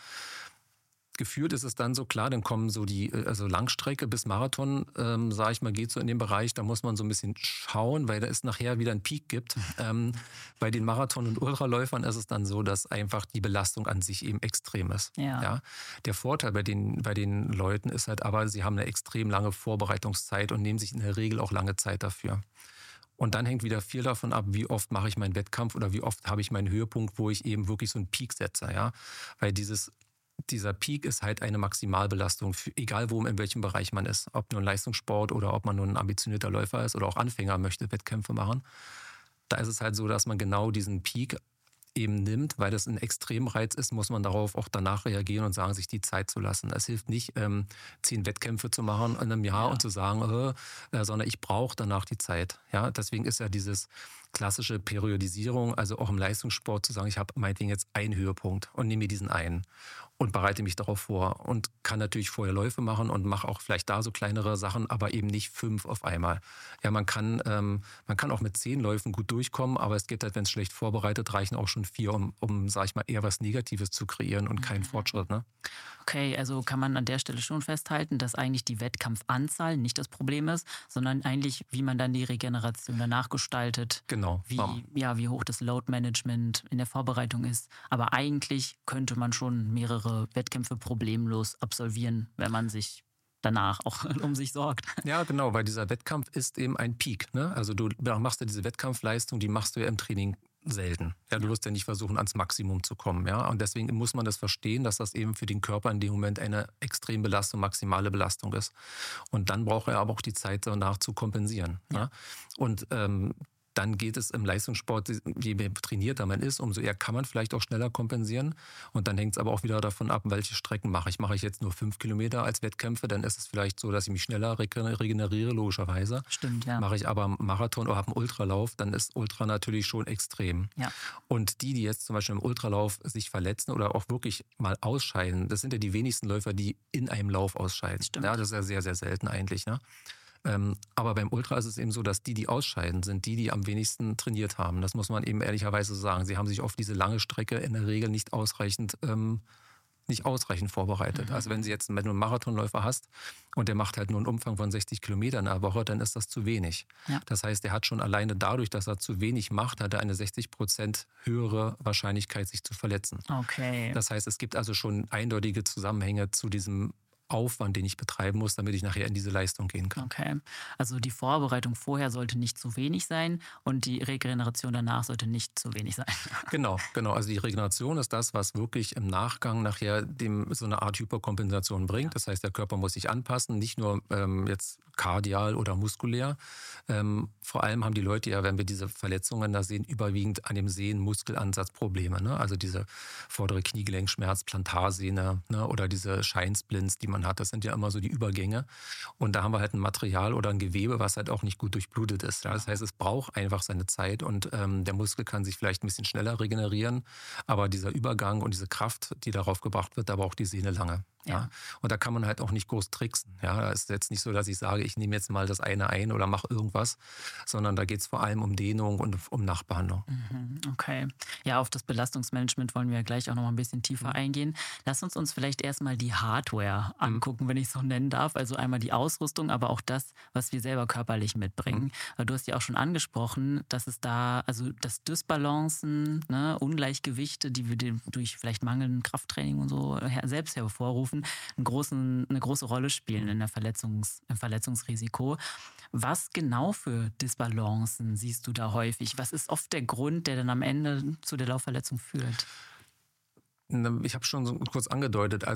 Gefühlt ist es dann so, klar, dann kommen so die also Langstrecke bis Marathon, ähm, sage ich mal, geht so in den Bereich, da muss man so ein bisschen schauen, weil da es nachher wieder einen Peak gibt. Ähm, bei den Marathon- und Ultraläufern ist es dann so, dass einfach die Belastung an sich eben extrem ist. Ja. Ja? Der Vorteil bei den, bei den Leuten ist halt aber, sie haben eine extrem lange Vorbereitungszeit und nehmen sich in der Regel auch lange Zeit dafür. Und dann hängt wieder viel davon ab, wie oft mache ich meinen Wettkampf oder wie oft habe ich meinen Höhepunkt, wo ich eben wirklich so einen Peak setze. Ja? Weil dieses Dieser Peak ist halt eine Maximalbelastung, für, egal wo, in welchem Bereich man ist. Ob nur ein Leistungssport oder ob man nur ein ambitionierter Läufer ist oder auch Anfänger möchte Wettkämpfe machen. Da ist es halt so, dass man genau diesen Peak eben nimmt, weil das ein Extremreiz ist, muss man darauf auch danach reagieren und sagen, sich die Zeit zu lassen. Es hilft nicht, ähm, zehn Wettkämpfe zu machen in einem Jahr Ja. und zu sagen, äh, äh, sondern ich brauche danach die Zeit. Ja, deswegen ist ja dieses klassische Periodisierung, also auch im Leistungssport zu sagen, ich habe meinetwegen jetzt einen Höhepunkt und nehme mir diesen einen und bereite mich darauf vor und kann natürlich vorher Läufe machen und mache auch vielleicht da so kleinere Sachen, aber eben nicht fünf auf einmal. Ja, man kann, ähm, man kann auch mit zehn Läufen gut durchkommen, aber es geht halt, wenn es schlecht vorbereitet, reichen auch schon vier, um, um sag ich mal, eher was Negatives zu kreieren und keinen Fortschritt. Ne? Okay, also kann man an der Stelle schon festhalten, dass eigentlich die Wettkampfanzahl nicht das Problem ist, sondern eigentlich, wie man dann die Regeneration danach gestaltet, Genau. wie, ja, wie hoch das Load-Management in der Vorbereitung ist. Aber eigentlich könnte man schon mehrere Wettkämpfe problemlos absolvieren, wenn man sich danach auch um sich sorgt. Ja, genau, weil dieser Wettkampf ist eben ein Peak. Ne? Also du machst ja diese Wettkampfleistung, die machst du ja im Training selten. Ja, du wirst ja nicht versuchen, ans Maximum zu kommen. Ja? Und deswegen muss man das verstehen, dass das eben für den Körper in dem Moment eine Extrembelastung, maximale Belastung ist. Und dann braucht er aber auch die Zeit danach zu kompensieren. Ja. Ne? Und ähm, dann geht es im Leistungssport, je mehr trainierter man ist, umso eher kann man vielleicht auch schneller kompensieren. Und dann hängt es aber auch wieder davon ab, welche Strecken mache ich. Mache ich jetzt nur fünf Kilometer als Wettkämpfe, dann ist es vielleicht so, dass ich mich schneller regeneriere, logischerweise. Stimmt, ja. Mache ich aber einen Marathon oder habe einen Ultralauf, dann ist Ultra natürlich schon extrem. Ja. Und die, die jetzt zum Beispiel im Ultralauf sich verletzen oder auch wirklich mal ausscheiden, das sind ja die wenigsten Läufer, die in einem Lauf ausscheiden. Stimmt. Ja, das ist ja sehr, sehr selten eigentlich. Ne? Ähm, aber beim Ultra ist es eben so, dass die, die ausscheiden, sind die, die am wenigsten trainiert haben. Das muss man eben ehrlicherweise sagen. Sie haben sich auf diese lange Strecke in der Regel nicht ausreichend, ähm, nicht ausreichend vorbereitet. Mhm. Also wenn Sie jetzt wenn du einen Marathonläufer hast und der macht halt nur einen Umfang von sechzig Kilometern in der Woche, dann ist das zu wenig. Ja. Das heißt, er hat schon alleine dadurch, dass er zu wenig macht, hat er eine sechzig Prozent höhere Wahrscheinlichkeit, sich zu verletzen. Okay. Das heißt, es gibt also schon eindeutige Zusammenhänge zu diesem Aufwand, den ich betreiben muss, damit ich nachher in diese Leistung gehen kann. Okay, also die Vorbereitung vorher sollte nicht zu wenig sein und die Regeneration danach sollte nicht zu wenig sein. Genau, genau. Also die Regeneration ist das, was wirklich im Nachgang nachher dem so eine Art Hyperkompensation bringt. Das heißt, der Körper muss sich anpassen, nicht nur ähm, jetzt kardial oder muskulär. Ähm, vor allem haben die Leute ja, wenn wir diese Verletzungen da sehen, überwiegend an dem Sehnen-Muskelansatz Probleme. Ne? Also diese vordere Kniegelenkschmerz, Plantarsehne, ne? Oder diese Scheinsplints, die man hat. Das sind ja immer so die Übergänge. Und da haben wir halt ein Material oder ein Gewebe, was halt auch nicht gut durchblutet ist. Ja? Das heißt, es braucht einfach seine Zeit und ähm, der Muskel kann sich vielleicht ein bisschen schneller regenerieren, aber dieser Übergang und diese Kraft, die darauf gebracht wird, da braucht die Sehne lange. Ja. Ja. Und da kann man halt auch nicht groß tricksen. Ja. Da ist jetzt nicht so, dass ich sage, ich nehme jetzt mal das eine ein oder mache irgendwas, sondern da geht es vor allem um Dehnung und um Nachbehandlung. Okay. Ja, auf das Belastungsmanagement wollen wir ja gleich auch noch mal ein bisschen tiefer mhm. eingehen. Lass uns uns vielleicht erstmal die Hardware angucken, mhm. wenn ich es so nennen darf. Also einmal die Ausrüstung, aber auch das, was wir selber körperlich mitbringen. Mhm. Du hast ja auch schon angesprochen, dass es da, also das Dysbalancen, ne, Ungleichgewichte, die wir durch vielleicht mangelnden Krafttraining und so her- selbst hervorrufen, einen großen, eine große Rolle spielen in der Verletzungs, im Verletzungsrisiko. Was genau für Disbalancen siehst du da häufig? Was ist oft der Grund, der dann am Ende zu der Laufverletzung führt? Ich habe schon so kurz angedeutet, also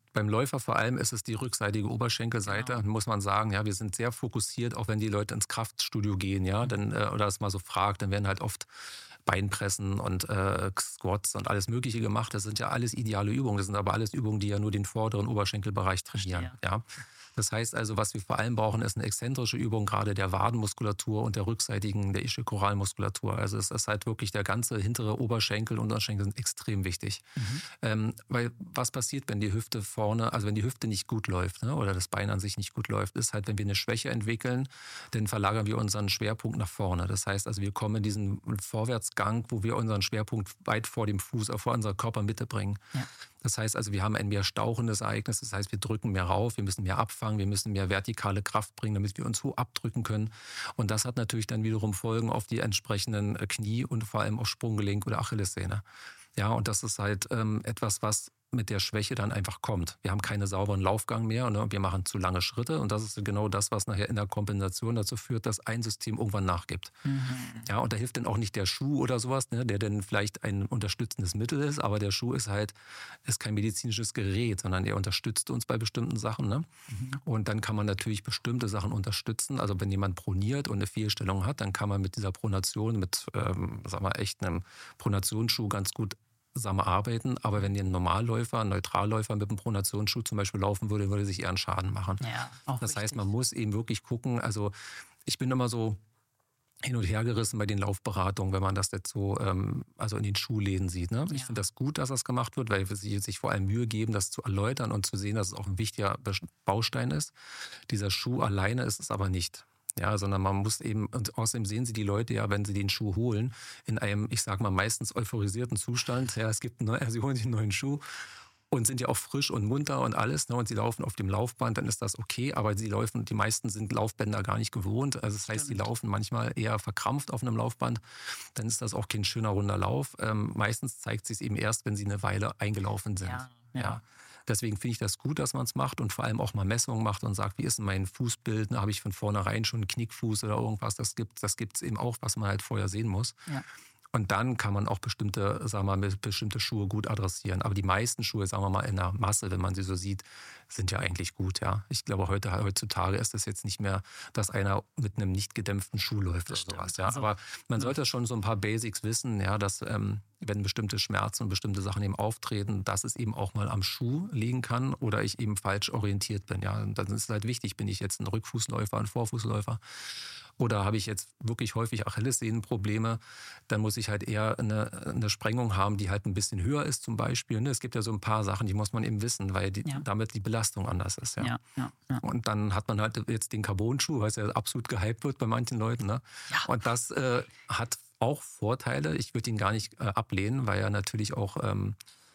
beim Läufer vor allem ist es die rückseitige Oberschenkelseite, Genau. muss man sagen. Ja, wir sind sehr fokussiert, auch wenn die Leute ins Kraftstudio gehen, ja, Mhm. dann, äh, oder das mal so fragt, dann werden halt oft Beinpressen und äh, Squats und alles Mögliche gemacht. Das sind ja alles ideale Übungen. Das sind aber alles Übungen, die ja nur den vorderen Oberschenkelbereich trainieren. Verstehe. Ja. Das heißt also, was wir vor allem brauchen, ist eine exzentrische Übung, gerade der Wadenmuskulatur und der rückseitigen, der Ischikoralmuskulatur. Also es ist halt wirklich der ganze hintere Oberschenkel und Unterschenkel sind extrem wichtig. Mhm. Ähm, weil was passiert, wenn die Hüfte vorne, also wenn die Hüfte nicht gut läuft, ne, oder das Bein an sich nicht gut läuft, ist halt, wenn wir eine Schwäche entwickeln, dann verlagern wir unseren Schwerpunkt nach vorne. Das heißt also, wir kommen in diesen Vorwärtsgang, wo wir unseren Schwerpunkt weit vor dem Fuß, äh, vor unserer Körpermitte bringen. Ja. Das heißt also, wir haben ein mehr stauchendes Ereignis. Das heißt, wir drücken mehr rauf, wir müssen mehr abfangen, wir müssen mehr vertikale Kraft bringen, damit wir uns so abdrücken können. Und das hat natürlich dann wiederum Folgen auf die entsprechenden äh, Knie und vor allem auf Sprunggelenk oder Achillessehne. Ja, und das ist halt ähm, etwas, was mit der Schwäche dann einfach kommt. Wir haben keinen sauberen Laufgang mehr, ne? Wir machen zu lange Schritte und das ist genau das, was nachher in der Kompensation dazu führt, dass ein System irgendwann nachgibt. Mhm. Ja, und da hilft dann auch nicht der Schuh oder sowas, ne, der dann vielleicht ein unterstützendes Mittel ist, aber der Schuh ist halt ist kein medizinisches Gerät, sondern er unterstützt uns bei bestimmten Sachen. Ne? Mhm. Und dann kann man natürlich bestimmte Sachen unterstützen. Also wenn jemand proniert und eine Fehlstellung hat, dann kann man mit dieser Pronation, mit ähm, sagen wir, echt einem Pronationsschuh ganz gut zusammen arbeiten. Aber wenn ein Normalläufer, ein Neutralläufer mit einem Pronationsschuh zum Beispiel laufen würde, würde sich eher einen Schaden machen. Ja, auch Das heißt, wichtig. man muss eben wirklich gucken. Also ich bin immer so hin und her gerissen bei den Laufberatungen, wenn man das jetzt so ähm, also in den Schuhläden sieht. Ne? Ich Ja. finde das gut, dass das gemacht wird, weil sie sich vor allem Mühe geben, das zu erläutern und zu sehen, dass es auch ein wichtiger Bes- Baustein ist. Dieser Schuh alleine ist es aber nicht. Ja, sondern man muss eben, und außerdem sehen sie die Leute ja, wenn sie den Schuh holen, in einem, ich sag mal, meistens euphorisierten Zustand. Ja, es gibt einen neu, sie holen sich einen neuen Schuh und sind ja auch frisch und munter und alles, ne? Und sie laufen auf dem Laufband, dann ist das okay, aber sie laufen, die meisten sind Laufbänder gar nicht gewohnt. Also das heißt, sie Stimmt. laufen manchmal eher verkrampft auf einem Laufband, dann ist das auch kein schöner runder Lauf. Ähm, meistens zeigt sich eben erst, wenn sie eine Weile eingelaufen sind. Ja, ja. Ja. Deswegen finde ich das gut, dass man es macht und vor allem auch mal Messungen macht und sagt, wie ist denn mein Fußbild? Ne, habe ich von vornherein schon einen Knickfuß oder irgendwas? Das gibt das gibt's eben auch, was man halt vorher sehen muss. Ja. Und dann kann man auch bestimmte, sagen wir mal, bestimmte Schuhe gut adressieren. Aber die meisten Schuhe, sagen wir mal, in der Masse, wenn man sie so sieht, sind ja eigentlich gut, ja. Ich glaube, heute, heutzutage ist es jetzt nicht mehr, dass einer mit einem nicht gedämpften Schuh läuft Das oder sowas, stimmt. ja. Also, Aber man ne? sollte schon so ein paar Basics wissen, ja, dass ähm, wenn bestimmte Schmerzen und bestimmte Sachen eben auftreten, dass es eben auch mal am Schuh liegen kann oder ich eben falsch orientiert bin, ja. Und dann ist es halt wichtig, bin ich jetzt ein Rückfußläufer, ein Vorfußläufer oder habe ich jetzt wirklich häufig Achillessehnenprobleme, dann muss ich halt eher eine, eine Sprengung haben, die halt ein bisschen höher ist zum Beispiel. Ne? Es gibt ja so ein paar Sachen, die muss man eben wissen, weil die, Ja. damit die Belastung anders ist. Ja. Ja, ja, ja. Und dann hat man halt jetzt den Carbon-Schuh, was ja absolut gehypt wird bei manchen Leuten. Ne? Ja. Und das äh, hat auch Vorteile. Ich würde ihn gar nicht äh, ablehnen, weil er natürlich auch, ähm,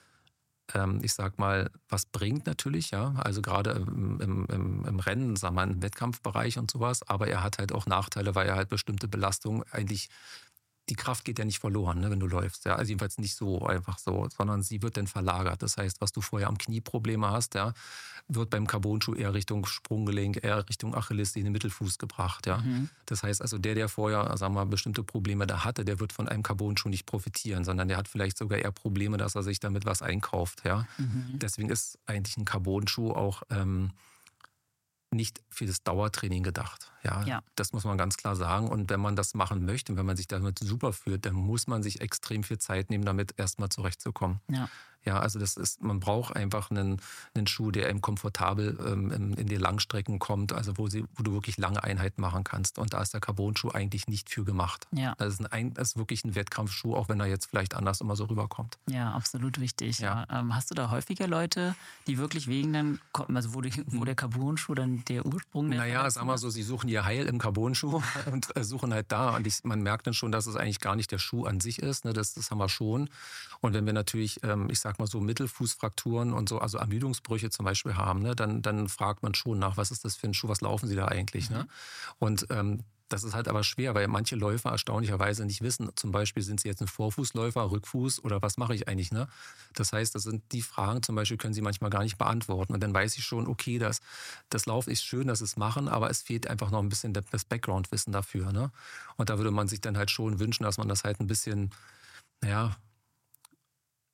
ähm, ich sag mal, was bringt natürlich. Ja, also gerade im, im, im, im Rennen, sagen wir mal, im Wettkampfbereich und sowas. Aber er hat halt auch Nachteile, weil er halt bestimmte Belastungen eigentlich die Kraft geht ja nicht verloren, ne, wenn du läufst. Ja? Also jedenfalls nicht so einfach so, sondern sie wird dann verlagert. Das heißt, was du vorher am Knie Probleme hast, ja, wird beim Carbon-Schuh eher Richtung Sprunggelenk, eher Richtung Achillessehne, Mittelfuß gebracht. Ja? Mhm. Das heißt also, der, der vorher, sagen wir mal, bestimmte Probleme da hatte, der wird von einem Carbon-Schuh nicht profitieren, sondern der hat vielleicht sogar eher Probleme, dass er sich damit was einkauft. Ja? Mhm. Deswegen ist eigentlich ein Carbon-Schuh auch ähm, nicht für das Dauertraining gedacht. Ja, Ja. das muss man ganz klar sagen. Und wenn man das machen möchte und wenn man sich damit super fühlt, dann muss man sich extrem viel Zeit nehmen, damit erstmal zurechtzukommen. Ja. Ja, also das ist, man braucht einfach einen, einen Schuh, der eben komfortabel ähm, in, in die Langstrecken kommt, also wo, sie, wo du wirklich lange Einheiten machen kannst. Und da ist der Carbon-Schuh eigentlich nicht für gemacht. Ja. Das ist, ein, das ist wirklich ein Wettkampfschuh, auch wenn er jetzt vielleicht anders immer so rüberkommt. Ja, absolut wichtig. Ja. Ja. Ähm, hast du da häufiger Leute, die wirklich wegen dann, also wo, die, wo der Carbon-Schuh dann der Ursprung der Naja, Verletzung sag mal ist? so, sie suchen ihr Heil im Carbon-Schuh und äh, suchen halt da. Und ich, man merkt dann schon, dass es eigentlich gar nicht der Schuh an sich ist. Ne? Das, das haben wir schon. Und wenn wir natürlich, ähm, ich sag mal so, Mittelfußfrakturen und so, also Ermüdungsbrüche zum Beispiel haben, ne? dann, dann fragt man schon nach, was ist das für ein Schuh, was laufen sie da eigentlich? Mhm. Ne? Und ähm, das ist halt aber schwer, weil manche Läufer erstaunlicherweise nicht wissen, zum Beispiel, sind sie jetzt ein Vorfußläufer, Rückfuß oder was mache ich eigentlich? Ne? Das heißt, das sind die Fragen zum Beispiel, können sie manchmal gar nicht beantworten. Und dann weiß ich schon, okay, das, das Laufen ist schön, dass es machen, aber es fehlt einfach noch ein bisschen das Background-Wissen dafür. Ne? Und da würde man sich dann halt schon wünschen, dass man das halt ein bisschen, naja,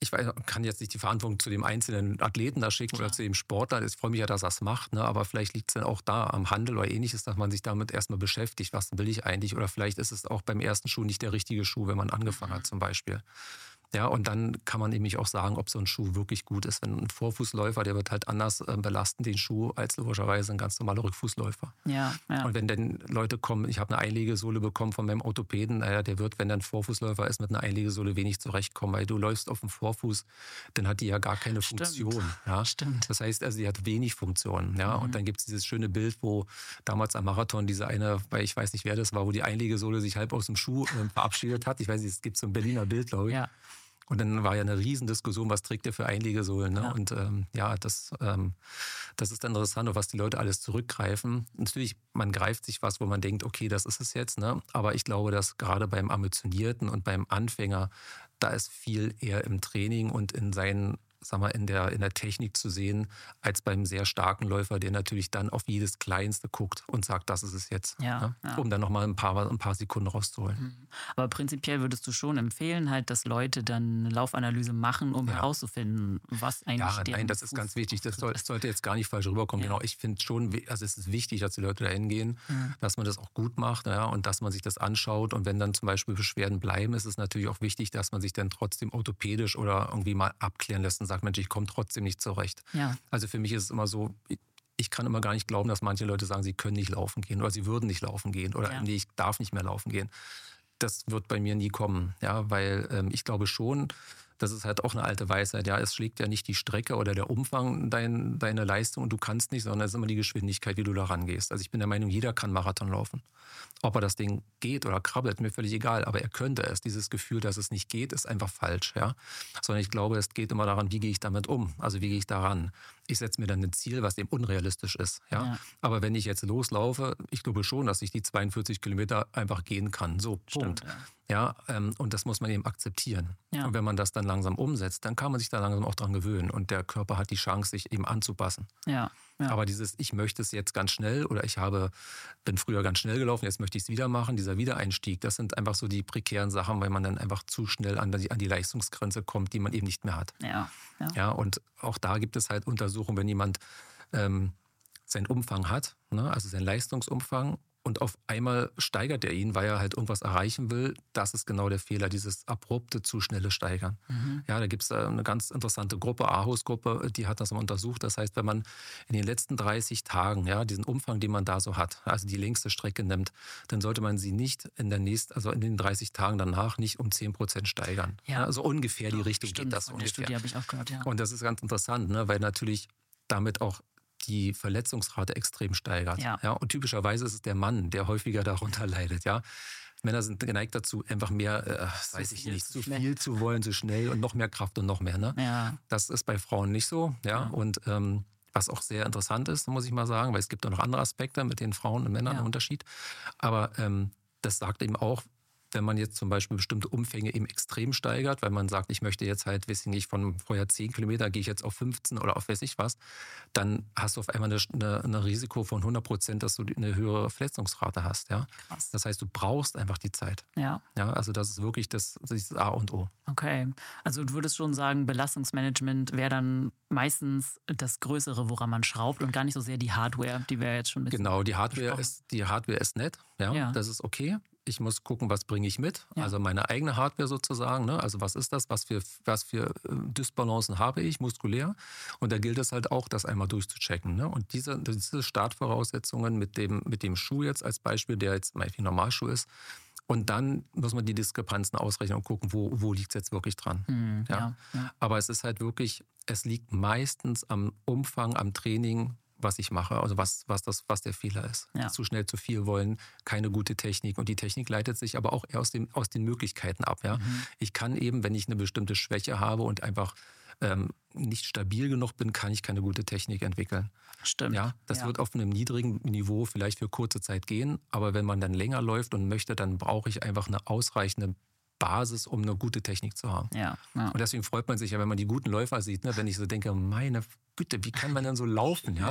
Ich weiß, kann jetzt nicht die Verantwortung zu dem einzelnen Athleten da schicken Klar. oder zu dem Sportler. Ich freue mich ja, dass er es macht, ne? Aber vielleicht liegt es dann auch da am Handel oder ähnliches, dass man sich damit erstmal beschäftigt. Was will ich eigentlich? Oder vielleicht ist es auch beim ersten Schuh nicht der richtige Schuh, wenn man angefangen mhm. hat zum Beispiel. Ja, und dann kann man nämlich auch sagen, ob so ein Schuh wirklich gut ist. Wenn ein Vorfußläufer, der wird halt anders äh, belasten, den Schuh, als logischerweise ein ganz normaler Rückfußläufer. Ja, ja. Und wenn dann Leute kommen, ich habe eine Einlegesohle bekommen von meinem Orthopäden, naja, der wird, wenn der ein Vorfußläufer ist, mit einer Einlegesohle wenig zurechtkommen, weil du läufst auf dem Vorfuß, dann hat die ja gar keine Stimmt. Funktion. Ja? Stimmt. Das heißt, also die hat wenig Funktion. Ja? Mhm. Und dann gibt es dieses schöne Bild, wo damals am Marathon diese eine, weil ich weiß nicht, wer das war, wo die Einlegesohle sich halb aus dem Schuh äh, verabschiedet hat. Ich weiß nicht, es gibt so ein Berliner Bild, glaube ich. Ja. Und dann war ja eine Riesendiskussion, was trägt der für Einlegesohlen. Ne? Ja. Und ähm, ja, das, ähm, das ist dann interessant, auf was die Leute alles zurückgreifen. Natürlich, man greift sich was, wo man denkt, okay, das ist es jetzt. Ne? Aber ich glaube, dass gerade beim Ambitionierten und beim Anfänger, da ist viel eher im Training und in seinen, sag mal, in der, in der Technik zu sehen, als beim sehr starken Läufer, der natürlich dann auf jedes Kleinste guckt und sagt, das ist es jetzt. Ja, ne? Ja. Um dann nochmal ein paar, ein paar Sekunden rauszuholen. Aber prinzipiell würdest du schon empfehlen, halt, dass Leute dann eine Laufanalyse machen, um ja. herauszufinden, was eigentlich Ja, nein, das ist ganz wichtig. Das, soll, das sollte jetzt gar nicht falsch rüberkommen. Ja. Genau, ich finde schon, also es ist wichtig, dass die Leute da hingehen, ja. dass man das auch gut macht, ja, und dass man sich das anschaut. Und wenn dann zum Beispiel Beschwerden bleiben, ist es natürlich auch wichtig, dass man sich dann trotzdem orthopädisch oder irgendwie mal abklären lässt und sagt, Mensch, ich komme trotzdem nicht zurecht. Ja. Also für mich ist es immer so, ich kann immer gar nicht glauben, dass manche Leute sagen, sie können nicht laufen gehen oder sie würden nicht laufen gehen oder ja. nee, ich darf nicht mehr laufen gehen. Das wird bei mir nie kommen, ja, weil ähm, ich glaube schon, das ist halt auch eine alte Weisheit, ja, es schlägt ja nicht die Strecke oder der Umfang dein, deine Leistung und du kannst nicht, sondern es ist immer die Geschwindigkeit, wie du da rangehst. Also ich bin der Meinung, jeder kann Marathon laufen. Ob er das Ding geht oder krabbelt, mir völlig egal, aber er könnte es. Dieses Gefühl, dass es nicht geht, ist einfach falsch, ja. Sondern ich glaube, es geht immer daran, wie gehe ich damit um, also wie gehe ich daran. Ich setze mir dann ein Ziel, was eben unrealistisch ist, ja. ja. Aber wenn ich jetzt loslaufe, ich glaube schon, dass ich die zweiundvierzig Kilometer einfach gehen kann, so, Punkt. Stimmt, ja. Ja, ähm, und das muss man eben akzeptieren. Ja. Und wenn man das dann langsam umsetzt, dann kann man sich da langsam auch dran gewöhnen. Und der Körper hat die Chance, sich eben anzupassen. Ja. Ja. Aber dieses, ich möchte es jetzt ganz schnell oder ich habe, bin früher ganz schnell gelaufen, jetzt möchte ich es wieder machen, dieser Wiedereinstieg, das sind einfach so die prekären Sachen, weil man dann einfach zu schnell an die, an die Leistungsgrenze kommt, die man eben nicht mehr hat. Ja. Ja. Ja, und auch da gibt es halt Untersuchungen, wenn jemand ähm, seinen Umfang hat, ne, also seinen Leistungsumfang, und auf einmal steigert er ihn, weil er halt irgendwas erreichen will. Das ist genau der Fehler, dieses abrupte, zu schnelle Steigern. Mhm. Ja, da gibt es eine ganz interessante Gruppe, Aarhus-Gruppe, die hat das mal untersucht. Das heißt, wenn man in den letzten dreißig Tagen, ja, diesen Umfang, den man da so hat, also die längste Strecke nimmt, dann sollte man sie nicht in der nächsten, also in den dreißig Tagen danach nicht um zehn Prozent steigern. Ja. Ja, also ungefähr die Richtung Stimmt, geht das von ungefähr. Der Studie habe ich auch gehört, ja. Und das ist ganz interessant, ne, weil natürlich damit auch die Verletzungsrate extrem steigert. Ja. Ja, und typischerweise ist es der Mann, der häufiger darunter leidet. Ja. Männer sind geneigt dazu, einfach mehr, äh, weiß ich nicht, zu viel zu wollen, zu schnell und noch mehr Kraft und noch mehr. Ne? Ja. Das ist bei Frauen nicht so. Ja. Ja. Und ähm, was auch sehr interessant ist, muss ich mal sagen, weil es gibt auch noch andere Aspekte mit den Frauen und Männern, ja. einen Unterschied. Aber ähm, das sagt eben auch, wenn man jetzt zum Beispiel bestimmte Umfänge eben extrem steigert, weil man sagt, ich möchte jetzt halt, weiß ich nicht, von vorher zehn Kilometer gehe ich jetzt auf fünfzehn oder auf weiß ich was, dann hast du auf einmal eine, eine Risiko von hundert Prozent, dass du eine höhere Verletzungsrate hast. Ja? Krass. Das heißt, du brauchst einfach die Zeit. Ja. Ja, also das ist wirklich das, das ist A und O. Okay, also du würdest schon sagen, Belastungsmanagement wäre dann meistens das Größere, woran man schraubt und gar nicht so sehr die Hardware, die wäre jetzt schon ein bisschen Genau, die Hardware, ist, die Hardware ist nett, ja, ja. Das ist okay. Ich muss gucken, was bringe ich mit, ja. also meine eigene Hardware sozusagen, ne? Also was ist das, was für, was für Dysbalancen habe ich muskulär, und da gilt es halt auch, das einmal durchzuchecken, ne? Und diese, diese Startvoraussetzungen mit dem, mit dem Schuh jetzt als Beispiel, der jetzt mein Normalschuh ist, und dann muss man die Diskrepanzen ausrechnen und gucken, wo, wo liegt es jetzt wirklich dran. Mhm, ja? Ja, ja. Aber es ist halt wirklich, es liegt meistens am Umfang, am Training, was ich mache, also was, was, das, was der Fehler ist. Ja. Zu schnell, zu viel wollen, keine gute Technik. Und die Technik leitet sich aber auch eher aus, dem, aus den Möglichkeiten ab. Ja? Mhm. Ich kann eben, wenn ich eine bestimmte Schwäche habe und einfach ähm, nicht stabil genug bin, kann ich keine gute Technik entwickeln. Stimmt. Ja, das ja. wird auf einem niedrigen Niveau vielleicht für kurze Zeit gehen, aber wenn man dann länger läuft und möchte, dann brauche ich einfach eine ausreichende Basis, um eine gute Technik zu haben. Ja, ja. Und deswegen freut man sich ja, wenn man die guten Läufer sieht, ne? Wenn ich so denke, meine Güte, wie kann man denn so laufen? Ja? Ja.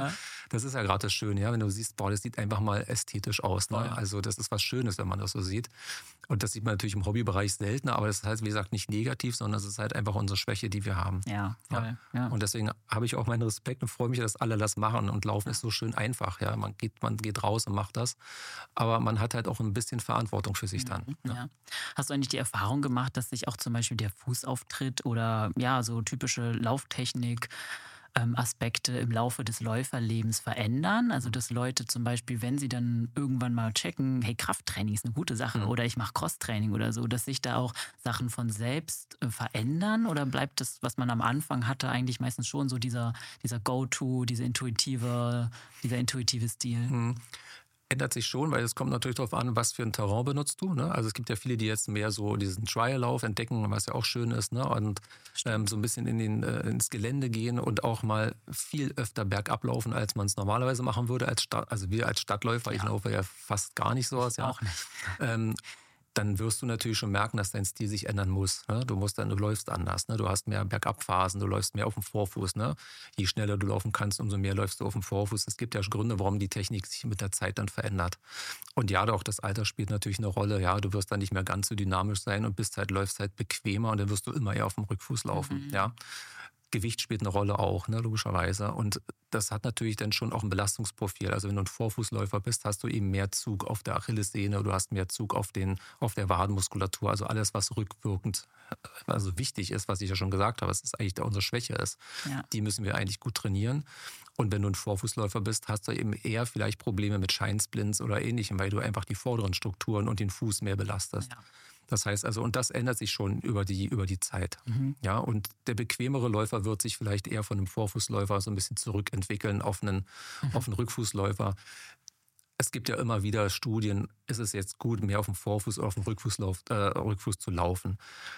Das ist ja gerade das Schöne, ja, wenn du siehst, boah, das sieht einfach mal ästhetisch aus. Ne? Voll. Also das ist was Schönes, wenn man das so sieht. Und das sieht man natürlich im Hobbybereich seltener, aber das ist halt, wie gesagt, nicht negativ, sondern es ist halt einfach unsere Schwäche, die wir haben. Ja, voll. Ja. Ja. Und deswegen habe ich auch meinen Respekt und freue mich, dass alle das machen. Und Laufen ist so schön einfach. Ja, man geht, man geht raus und macht das. Aber man hat halt auch ein bisschen Verantwortung für sich dann. Ja. Ne? Ja. Hast du eigentlich die Erfahrung gemacht, dass sich auch zum Beispiel der Fußauftritt oder ja, so typische Lauftechnik ähm, Aspekte im Laufe des Läuferlebens verändern? Also dass Leute zum Beispiel, wenn sie dann irgendwann mal checken, hey, Krafttraining ist eine gute Sache Mhm. oder ich mache Crosstraining oder so, dass sich da auch Sachen von selbst äh, verändern? Oder bleibt das, was man am Anfang hatte, eigentlich meistens schon so dieser, dieser Go-To, diese intuitive, dieser intuitive Stil? Mhm. Ändert sich schon, weil es kommt natürlich darauf an, was für ein Terrain benutzt du. Ne? Also es gibt ja viele, die jetzt mehr so diesen Trial-Lauf entdecken, was ja auch schön ist, ne? Und ähm, so ein bisschen in den, äh, ins Gelände gehen und auch mal viel öfter bergab laufen, als man es normalerweise machen würde als Stadt. Also wir als Stadtläufer, ich Ja. laufe ja fast gar nicht sowas, ja. Auch nicht. Ähm, dann wirst du natürlich schon merken, dass dein Stil sich ändern muss. Ne? Du musst dann, du läufst anders. Ne? Du hast mehr Bergabphasen, du läufst mehr auf dem Vorfuß. Ne? Je schneller du laufen kannst, umso mehr läufst du auf dem Vorfuß. Es gibt ja Gründe, warum die Technik sich mit der Zeit dann verändert. Und ja, auch das Alter spielt natürlich eine Rolle. Ja, du wirst dann nicht mehr ganz so dynamisch sein und bist halt, läufst halt bequemer und dann wirst du immer eher auf dem Rückfuß laufen. Mhm. Ja. Gewicht spielt eine Rolle auch, ne, logischerweise. Und das hat natürlich dann schon auch ein Belastungsprofil. Also wenn du ein Vorfußläufer bist, hast du eben mehr Zug auf der Achillessehne, du hast mehr Zug auf, den, auf der Wadenmuskulatur. Also alles, was rückwirkend also wichtig ist, was ich ja schon gesagt habe, was ist eigentlich da unsere Schwäche ist. Ja. Die müssen wir eigentlich gut trainieren. Und wenn du ein Vorfußläufer bist, hast du eben eher vielleicht Probleme mit Scheinsplints oder Ähnlichem, weil du einfach die vorderen Strukturen und den Fuß mehr belastest. Ja. Das heißt also, und das ändert sich schon über die, über die Zeit. Mhm. Ja, und der bequemere Läufer wird sich vielleicht eher von einem Vorfußläufer so ein bisschen zurückentwickeln auf einen, Mhm. auf einen Rückfußläufer. Es gibt ja immer wieder Studien, ist es jetzt gut, mehr auf dem Vorfuß oder auf dem Rückfußlauf, äh, Rückfuß zu laufen.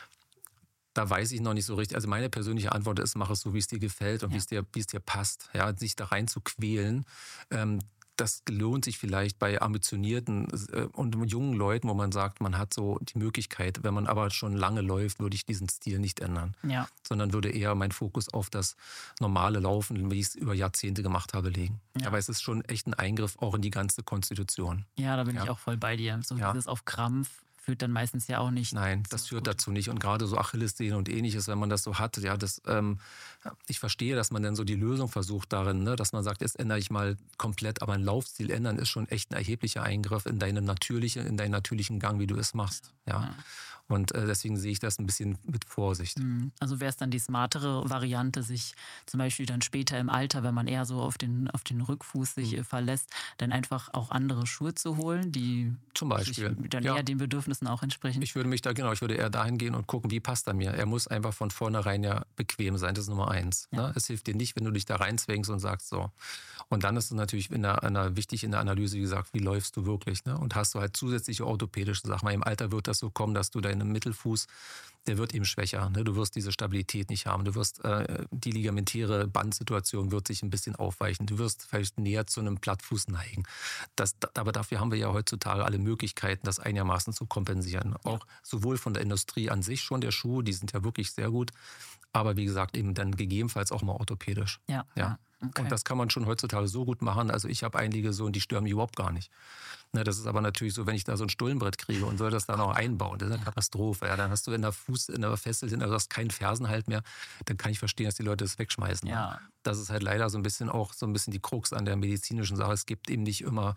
Da weiß ich noch nicht so richtig. Also meine persönliche Antwort ist, mach es so, wie es dir gefällt und Ja. wie es dir, wie es dir passt. Ja, sich da rein zu quälen. Ähm, das lohnt sich vielleicht bei ambitionierten äh, und jungen Leuten, wo man sagt, man hat so die Möglichkeit. Wenn man aber schon lange läuft, würde ich diesen Stil nicht ändern, Ja. sondern würde eher meinen Fokus auf das normale Laufen, wie ich es über Jahrzehnte gemacht habe, legen. Ja. Aber es ist schon echt ein Eingriff auch in die ganze Konstitution. Ja, da bin Ja. ich auch voll bei dir. So Ja. dieses auf Krampf führt dann meistens ja auch nicht. Nein, so das führt gut. dazu nicht. Und gerade so Achillessehne und Ähnliches, wenn man das so hat, ja, das, ähm, ich verstehe, dass man dann so die Lösung versucht darin, ne, dass man sagt, jetzt ändere ich mal komplett, aber ein Laufstil ändern ist schon echt ein erheblicher Eingriff in deine natürliche, in deinen natürlichen Gang, wie du es machst. Ja. Ja. Und äh, deswegen sehe ich das ein bisschen mit Vorsicht. Mhm. Also wäre es dann die smartere Variante, sich zum Beispiel dann später im Alter, wenn man eher so auf den, auf den Rückfuß sich äh, verlässt, dann einfach auch andere Schuhe zu holen, die Zum sich Beispiel. dann Ja. eher den Bedürfnissen auch entsprechen. Ich würde mich da, genau, ich würde eher dahin gehen und gucken, wie passt er mir. Er muss einfach von vornherein ja bequem sein, das ist Nummer eins. Ja. Ne? Es hilft dir nicht, wenn du dich da reinzwängst und sagst so. Und dann ist es natürlich in der, in der, wichtig in der Analyse, wie gesagt, wie läufst du wirklich? Ne? Und hast du halt zusätzliche orthopädische Sachen. Im Alter wird das so kommen, dass du deinen Mittelfuß, der wird eben schwächer. Ne? Du wirst diese Stabilität nicht haben. Du wirst, äh, die ligamentäre Bandsituation wird sich ein bisschen aufweichen. Du wirst vielleicht näher zu einem Plattfuß neigen. Das, aber dafür haben wir ja heutzutage alle Möglichkeiten, das einigermaßen zu kompensieren. Auch sowohl von der Industrie an sich schon, der Schuhe, die sind ja wirklich sehr gut. Aber wie gesagt, eben dann gegebenenfalls auch mal orthopädisch. Ja, Ja. ja. Okay. Und das kann man schon heutzutage so gut machen. Also ich habe einige so und die stören mich überhaupt gar nicht. Ne, das ist aber natürlich so, wenn ich da so ein Stullenbrett kriege und soll das dann auch einbauen, das ist eine Katastrophe. Ja, dann hast du in der Fuß, in der Fessel, also du hast keinen Fersenhalt mehr, dann kann ich verstehen, dass die Leute das wegschmeißen. Ne? Ja. Das ist halt leider so ein bisschen auch so ein bisschen die Krux an der medizinischen Sache. Es gibt eben nicht immer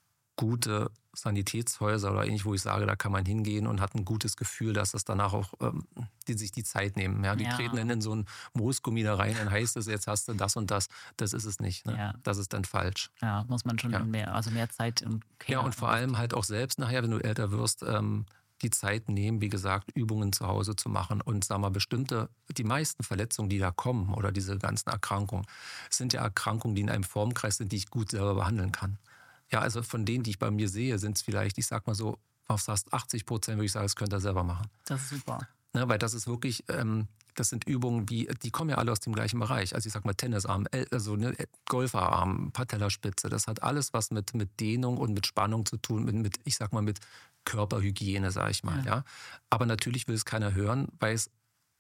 gute Sanitätshäuser oder ähnlich, wo ich sage, da kann man hingehen und hat ein gutes Gefühl, dass das danach auch, ähm, die sich die Zeit nehmen. Ja, die Ja. treten dann in so ein Moosgummi da rein, dann heißt es, jetzt hast du das und das. Das ist es nicht. Ne? Ja. Das ist dann falsch. Ja, muss man schon Ja. mehr, also mehr Zeit und Care Ja, und vor allem halt auch selbst nachher, wenn du älter wirst, ähm, die Zeit nehmen, wie gesagt, Übungen zu Hause zu machen und sag mal, bestimmte, die meisten Verletzungen, die da kommen oder diese ganzen Erkrankungen, sind ja Erkrankungen, die in einem Formkreis sind, die ich gut selber behandeln kann. Ja, also von denen, die ich bei mir sehe, sind es vielleicht, ich sag mal so, auf fast achtzig Prozent würde ich sagen, das könnt ihr selber machen. Das ist super. Ne, weil das ist wirklich, ähm, das sind Übungen, wie, die kommen ja alle aus dem gleichen Bereich. Also ich sag mal Tennisarm, El- also ne, Golferarm, Patellaspitze, das hat alles was mit, mit Dehnung und mit Spannung zu tun, mit, mit ich sag mal mit Körperhygiene, sag ich mal. Ja. Ja. Aber natürlich will es keiner hören, weil es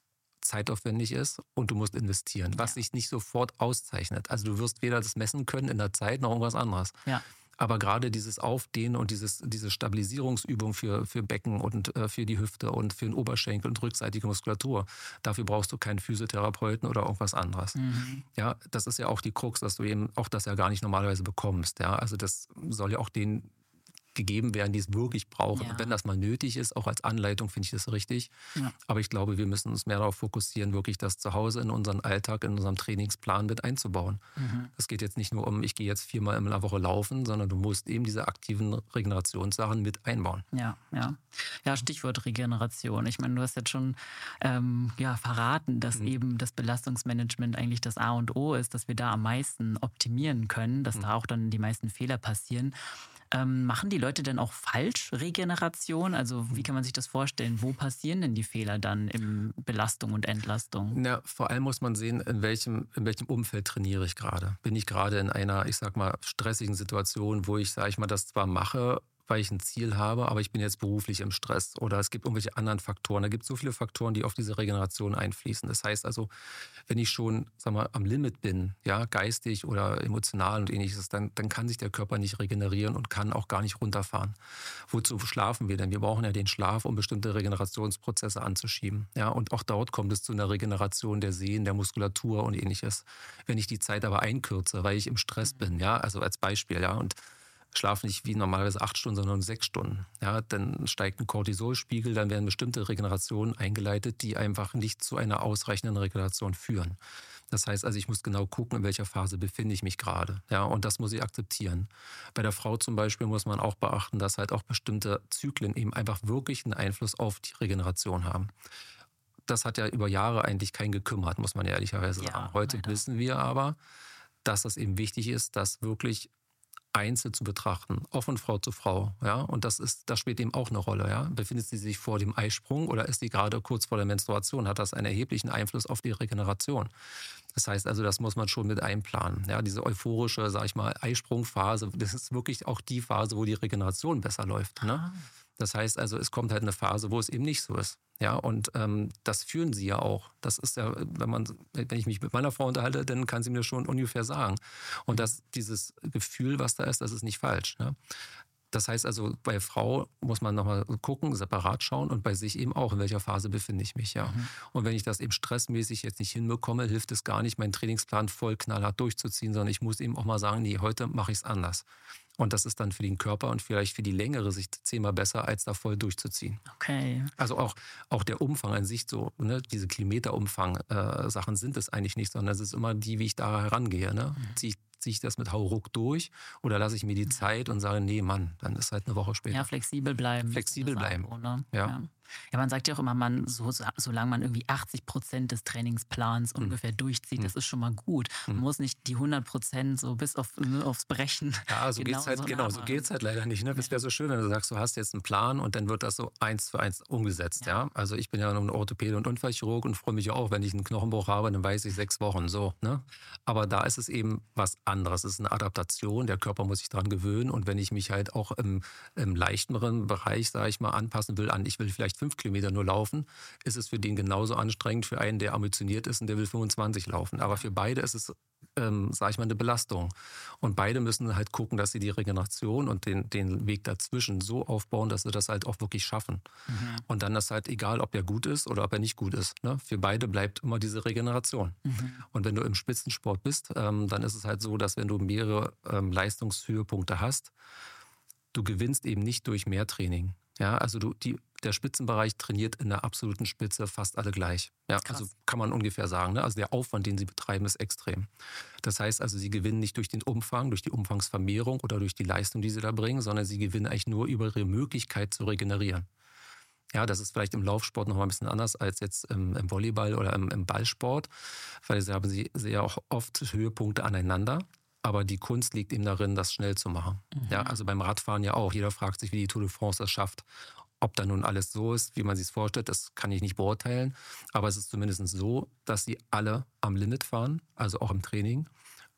zeitaufwendig ist und du musst investieren, was Ja. sich nicht sofort auszeichnet. Also du wirst weder das messen können in der Zeit noch irgendwas anderes. Ja. Aber gerade dieses Aufdehnen und dieses, diese Stabilisierungsübung für, für Becken und äh, für die Hüfte und für den Oberschenkel und rückseitige Muskulatur, dafür brauchst du keinen Physiotherapeuten oder irgendwas anderes. Mhm. Ja, das ist ja auch die Krux, dass du eben auch das ja gar nicht normalerweise bekommst. Ja, also das soll ja auch den gegeben werden, die es wirklich brauchen. Ja. Und wenn das mal nötig ist, auch als Anleitung, finde ich das richtig. Ja. Aber ich glaube, wir müssen uns mehr darauf fokussieren, wirklich das zu Hause in unseren Alltag, in unserem Trainingsplan mit einzubauen. Mhm. Es geht jetzt nicht nur um, ich gehe jetzt viermal in der Woche laufen, sondern du musst eben diese aktiven Regenerationssachen mit einbauen. Ja, ja. Ja, Stichwort Regeneration. Ich meine, du hast jetzt schon ähm, ja, verraten, dass Mhm. eben das Belastungsmanagement eigentlich das A und O ist, dass wir da am meisten optimieren können, dass Mhm. da auch dann die meisten Fehler passieren. Ähm, machen die Leute denn auch falsch Regeneration? Also wie kann man sich das vorstellen? Wo passieren denn die Fehler dann in Belastung und Entlastung? Na, vor allem muss man sehen, in welchem, in welchem Umfeld trainiere ich gerade. Bin ich gerade in einer, ich sag mal, stressigen Situation, wo ich, sage ich mal, das zwar mache, weil ich ein Ziel habe, aber ich bin jetzt beruflich im Stress oder es gibt irgendwelche anderen Faktoren. Da gibt es so viele Faktoren, die auf diese Regeneration einfließen. Das heißt also, wenn ich schon, sag mal, am Limit bin, ja, geistig oder emotional und ähnliches, dann, dann kann sich der Körper nicht regenerieren und kann auch gar nicht runterfahren. Wozu schlafen wir denn? Wir brauchen ja den Schlaf, um bestimmte Regenerationsprozesse anzuschieben. Ja, und auch dort kommt es zu einer Regeneration der Sehnen, der Muskulatur und ähnliches. Wenn ich die Zeit aber einkürze, weil ich im Stress bin, ja, also als Beispiel, ja, und schlafe nicht wie normalerweise acht Stunden, sondern sechs Stunden. Ja, dann steigt ein Cortisolspiegel, dann werden bestimmte Regenerationen eingeleitet, die einfach nicht zu einer ausreichenden Regeneration führen. Das heißt also, ich muss genau gucken, in welcher Phase befinde ich mich gerade. Ja, und das muss ich akzeptieren. Bei der Frau zum Beispiel muss man auch beachten, dass halt auch bestimmte Zyklen eben einfach wirklich einen Einfluss auf die Regeneration haben. Das hat ja über Jahre eigentlich keinen gekümmert, muss man ja ehrlicherweise Ja, sagen. Heute leider. wissen wir aber, dass es eben wichtig ist, dass wirklich einzeln zu betrachten, auch von Frau zu Frau, ja, und das ist, das spielt eben auch eine Rolle, ja. Befindet sie sich vor dem Eisprung oder ist sie gerade kurz vor der Menstruation? Hat das einen erheblichen Einfluss auf die Regeneration? Das heißt also, das muss man schon mit einplanen, ja. Diese euphorische, sag ich mal, Eisprungphase, das ist wirklich auch die Phase, wo die Regeneration besser läuft, ne? Ah, Das heißt also, es kommt halt eine Phase, wo es eben nicht so ist. Ja, und ähm, das fühlen sie ja auch. Das ist ja, wenn man, wenn ich mich mit meiner Frau unterhalte, dann kann sie mir schon ungefähr sagen. Und das, dieses Gefühl, was da ist, das ist nicht falsch. Ne? Das heißt also, bei Frau muss man nochmal gucken, separat schauen und bei sich eben auch, in welcher Phase befinde ich mich, ja. mhm. Und wenn ich das eben stressmäßig jetzt nicht hinbekomme, hilft es gar nicht, meinen Trainingsplan voll knallhart durchzuziehen, sondern ich muss eben auch mal sagen, nee, heute mache ich es anders. Und das ist dann für den Körper und vielleicht für die längere Sicht zehnmal besser, als da voll durchzuziehen. Okay. Also auch, auch der Umfang an sich so, ne, diese Kilometerumfang-Sachen äh, sind es eigentlich nicht, sondern es ist immer die, wie ich da herangehe. Ne? Mhm. Ziehe ich, zieh ich das mit Hauruck durch oder lasse ich mir die Zeit und sage, nee, Mann, dann ist halt eine Woche später. Ja, flexibel bleiben. Flexibel das A bleiben. und O, ne? Ja. Ja. Ja, man sagt ja auch immer, man, so, so, solange man irgendwie achtzig Prozent des Trainingsplans Hm. ungefähr durchzieht, Hm. das ist schon mal gut. Man Hm. muss nicht die hundert Prozent so bis auf, ne, aufs Brechen. Ja, so geht's halt, genauso genau, so nachmachen. geht's halt leider nicht. Ne? Es Ja. wäre so schön, wenn du sagst, du hast jetzt einen Plan und dann wird das so eins für eins umgesetzt. Ja. Ja. Also ich bin ja ein Orthopäde und Unfallchirurg und freue mich ja auch, wenn ich einen Knochenbruch habe, dann weiß ich sechs Wochen so. Ne? Aber da ist es eben was anderes. Es ist eine Adaptation. Der Körper muss sich dran gewöhnen und wenn ich mich halt auch im, im leichteren Bereich, sage ich mal, anpassen will an, ich will vielleicht fünf Kilometer nur laufen, ist es für den genauso anstrengend für einen, der ambitioniert ist und der will fünfundzwanzig laufen. Aber für beide ist es, ähm, sage ich mal, eine Belastung. Und beide müssen halt gucken, dass sie die Regeneration und den, den Weg dazwischen so aufbauen, dass sie das halt auch wirklich schaffen. Mhm. Und dann ist halt egal, ob er gut ist oder ob er nicht gut ist. Ne? Für beide bleibt immer diese Regeneration. Mhm. Und wenn du im Spitzensport bist, ähm, dann ist es halt so, dass wenn du mehrere ähm, Leistungshöhepunkte hast, du gewinnst eben nicht durch mehr Training. Ja, also du, die, der Spitzenbereich trainiert in der absoluten Spitze fast alle gleich. Ja, Krass. also kann man ungefähr sagen. Ne? Also der Aufwand, den sie betreiben, ist extrem. Das heißt also, sie gewinnen nicht durch den Umfang, durch die Umfangsvermehrung oder durch die Leistung, die sie da bringen, sondern sie gewinnen eigentlich nur über ihre Möglichkeit zu regenerieren. Ja, das ist vielleicht im Laufsport noch mal ein bisschen anders als jetzt im, im Volleyball oder im, im Ballsport, weil sie haben sie sehr auch oft Höhepunkte aneinander. Aber die Kunst liegt eben darin, das schnell zu machen. Mhm. Ja, also beim Radfahren ja auch. Jeder fragt sich, wie die Tour de France das schafft. Ob da nun alles so ist, wie man sich vorstellt, das kann ich nicht beurteilen. Aber es ist zumindest so, dass sie alle am Limit fahren, also auch im Training.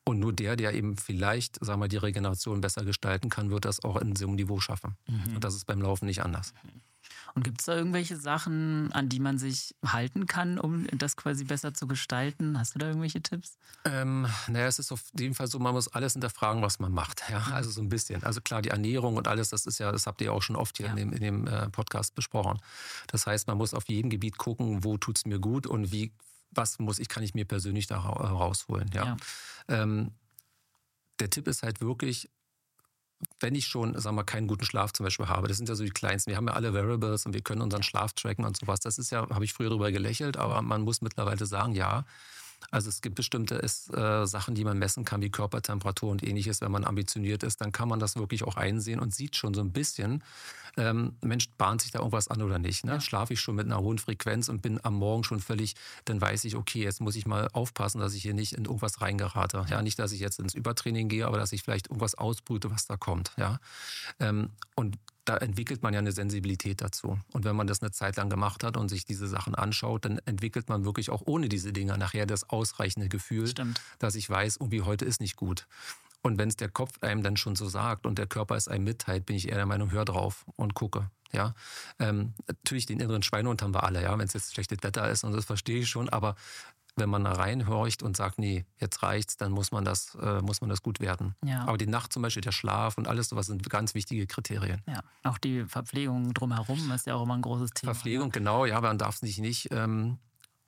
Und nur der, der eben vielleicht, sagen wir, die Regeneration besser gestalten kann, wird das auch in so einem Niveau schaffen. Mhm. Und das ist beim Laufen nicht anders. Und gibt es da irgendwelche Sachen, an die man sich halten kann, um das quasi besser zu gestalten? Hast du da irgendwelche Tipps? Ähm, naja, es ist auf jeden Fall so, man muss alles hinterfragen, was man macht. Ja, also so ein bisschen. Also klar, die Ernährung und alles, das ist ja, das habt ihr ja auch schon oft hier Ja. in dem, in dem äh, Podcast besprochen. Das heißt, man muss auf jedem Gebiet gucken, wo tut es mir gut und wie, was muss ich, kann ich mir persönlich da ra- rausholen. Ja. Ja. Ähm, der Tipp ist halt wirklich, wenn ich schon, sagen wir, keinen guten Schlaf zum Beispiel habe, das sind ja so die kleinsten, wir haben ja alle Variables und wir können unseren Schlaf tracken und sowas. Das ist ja, habe ich früher drüber gelächelt, aber man muss mittlerweile sagen, ja, also es gibt bestimmte ist, äh, Sachen, die man messen kann, wie Körpertemperatur und ähnliches. Wenn man ambitioniert ist, dann kann man das wirklich auch einsehen und sieht schon so ein bisschen, ähm, Mensch, bahnt sich da irgendwas an oder nicht. Ne? Ja. Schlafe ich schon mit einer hohen Frequenz und bin am Morgen schon völlig, dann weiß ich, okay, jetzt muss ich mal aufpassen, dass ich hier nicht in irgendwas reingerate. Ja, nicht, dass ich jetzt ins Übertraining gehe, aber dass ich vielleicht irgendwas ausbrüte, was da kommt. Ja? Ähm, und da entwickelt man ja eine Sensibilität dazu. Und wenn man das eine Zeit lang gemacht hat und sich diese Sachen anschaut, dann entwickelt man wirklich auch ohne diese Dinge nachher das ausreichende Gefühl, Stimmt. dass ich weiß, irgendwie heute ist nicht gut. Und wenn es der Kopf einem dann schon so sagt und der Körper es einem mitteilt, bin ich eher der Meinung, hör drauf und gucke. Ja, ähm, natürlich den inneren Schweinehund haben wir alle, ja, wenn es jetzt schlechtes Wetter ist und das verstehe ich schon, aber wenn man da reinhorcht und sagt, nee, jetzt reicht's, dann muss man das, äh, muss man das gut werten. Ja. Aber die Nacht zum Beispiel, der Schlaf und alles sowas sind ganz wichtige Kriterien. Ja, auch die Verpflegung drumherum ist ja auch immer ein großes Thema. Verpflegung, genau, ja, man darf sich nicht, ähm,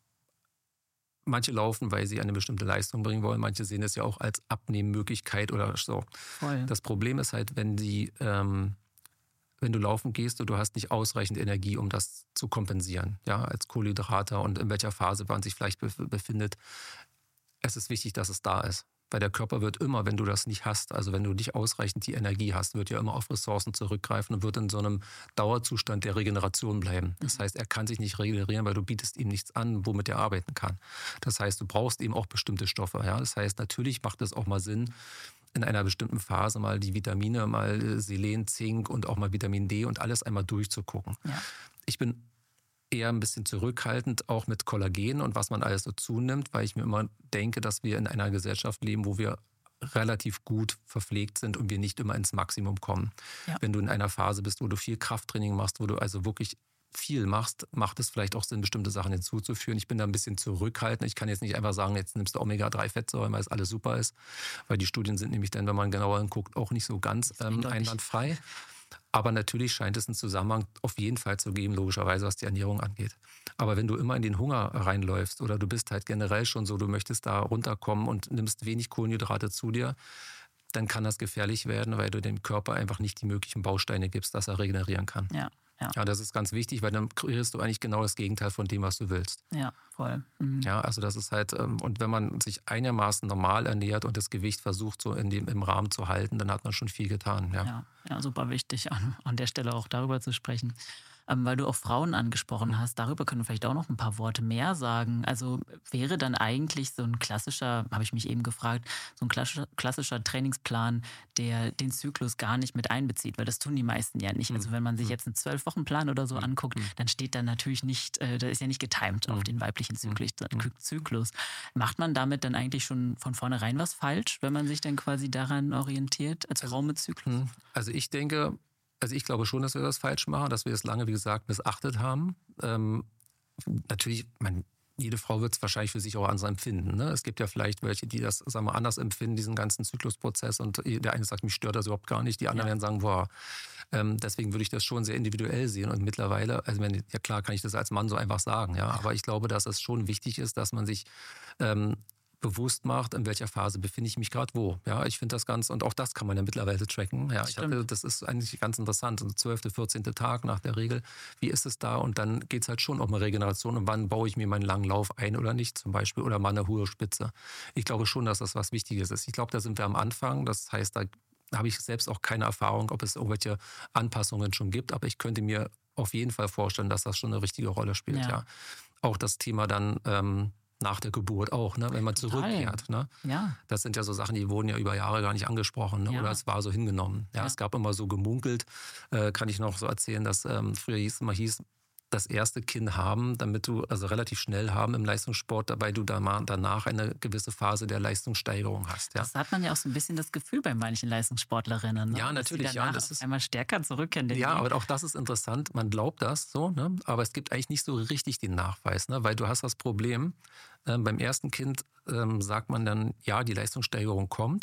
manche laufen, weil sie eine bestimmte Leistung bringen wollen, manche sehen es ja auch als Abnehmmöglichkeit oder so. Voll. Das Problem ist halt, wenn die, ähm, wenn du laufen gehst und du hast nicht ausreichend Energie, um das zu kompensieren, ja, als Kohlenhydrate und in welcher Phase man sich vielleicht bef- befindet. Es ist wichtig, dass es da ist. Weil der Körper wird immer, wenn du das nicht hast, also wenn du nicht ausreichend die Energie hast, wird ja immer auf Ressourcen zurückgreifen und wird in so einem Dauerzustand der Regeneration bleiben. Das heißt, er kann sich nicht regenerieren, weil du bietest ihm nichts an, womit er arbeiten kann. Das heißt, du brauchst eben auch bestimmte Stoffe. Ja? Das heißt, natürlich macht es auch mal Sinn, in einer bestimmten Phase mal die Vitamine, mal Selen, Zink und auch mal Vitamin D und alles einmal durchzugucken. Ja. Ich bin eher ein bisschen zurückhaltend, auch mit Kollagen und was man alles so zunimmt, weil ich mir immer denke, dass wir in einer Gesellschaft leben, wo wir relativ gut verpflegt sind und wir nicht immer ins Maximum kommen. Ja. Wenn du in einer Phase bist, wo du viel Krafttraining machst, wo du also wirklich viel machst, macht es vielleicht auch Sinn, bestimmte Sachen hinzuzuführen. Ich bin da ein bisschen zurückhaltend. Ich kann jetzt nicht einfach sagen, jetzt nimmst du Omega drei Fettsäuren, weil es alles super ist. Weil die Studien sind nämlich dann, wenn man genauer hinguckt, auch nicht so ganz ähm, eindeutig. einwandfrei. Aber natürlich scheint es einen Zusammenhang auf jeden Fall zu geben, logischerweise, was die Ernährung angeht. Aber wenn du immer in den Hunger reinläufst oder du bist halt generell schon so, du möchtest da runterkommen und nimmst wenig Kohlenhydrate zu dir, dann kann das gefährlich werden, weil du dem Körper einfach nicht die möglichen Bausteine gibst, dass er regenerieren kann. Ja, ja, Ja, das ist ganz wichtig, weil dann kreierst du eigentlich genau das Gegenteil von dem, was du willst. ja, voll. Mhm. Ja, also das ist halt, ähm, und wenn man sich einigermaßen normal ernährt und das Gewicht versucht, so in dem, im Rahmen zu halten, dann hat man schon viel getan. Ja. Ja, ja, super wichtig, an, an der Stelle auch darüber zu sprechen. Ähm, weil du auch Frauen angesprochen hast, darüber können wir vielleicht auch noch ein paar Worte mehr sagen. Also wäre dann eigentlich so ein klassischer, habe ich mich eben gefragt, so ein klassischer, klassischer Trainingsplan, der den Zyklus gar nicht mit einbezieht, weil das tun die meisten ja nicht. Also wenn man sich jetzt einen Zwölf-Wochen-Plan oder so anguckt, dann steht da natürlich nicht, äh, da ist ja nicht getimed auf den weiblichen Zyklus, Zyklus. Macht man damit dann eigentlich schon von vornherein was falsch, wenn man sich dann quasi daran orientiert, als Frau mit Zyklus? Also ich denke, also ich glaube schon, dass wir das falsch machen, dass wir es lange, wie gesagt, missachtet haben. Ähm, natürlich, man, jede Frau wird es wahrscheinlich für sich auch anders empfinden. Ne? Es gibt ja vielleicht welche, die das, sagen wir, anders empfinden, diesen ganzen Zyklusprozess. Und der eine sagt, mich stört das überhaupt gar nicht. Die anderen Ja. werden sagen, boah. Ähm, deswegen würde ich das schon sehr individuell sehen. Und mittlerweile, also wenn, ja klar, kann ich das als Mann so einfach sagen. Ja, aber ich glaube, dass es schon wichtig ist, dass man sich ähm, bewusst macht, in welcher Phase befinde ich mich gerade wo. Ja, ich finde das ganz, und auch das kann man ja mittlerweile tracken. Ja, ich hatte, das ist eigentlich ganz interessant. Also zwölfte, vierzehnte Tag nach der Regel. Wie ist es da? Und dann geht es halt schon um eine Regeneration. Und wann baue ich mir meinen langen Lauf ein oder nicht zum Beispiel? Oder mal eine hohe Spitze. Ich glaube schon, dass das was Wichtiges ist. Ich glaube, da sind wir am Anfang. Das heißt, da habe ich selbst auch keine Erfahrung, ob es irgendwelche Anpassungen schon gibt. Aber ich könnte mir auf jeden Fall vorstellen, dass das schon eine richtige Rolle spielt. Ja. Ja. Auch das Thema dann ähm, nach der Geburt auch, ne? Wenn man zurückkehrt. Ne? Ja. Das sind ja so Sachen, die wurden ja über Jahre gar nicht angesprochen, ne? Ja. Oder es war so hingenommen. Ja, Ja. Es gab immer so gemunkelt, äh, kann ich noch so erzählen, dass ähm, früher hieß immer hieß, das erste Kind haben, damit du, also relativ schnell haben im Leistungssport, dabei du da mal danach eine gewisse Phase der Leistungssteigerung hast. Ja, Das hat man ja auch so ein bisschen das Gefühl bei manchen Leistungssportlerinnen, ne? ja Dass die natürlich, ja. danach Das auf ist, einmal stärker zurückkehren, den ja, Weg. aber auch das ist interessant. Man glaubt das so, ne? Aber es gibt eigentlich nicht so richtig den Nachweis, ne? Weil du hast das Problem, ähm, beim ersten Kind ähm, sagt man dann, ja, die Leistungssteigerung kommt.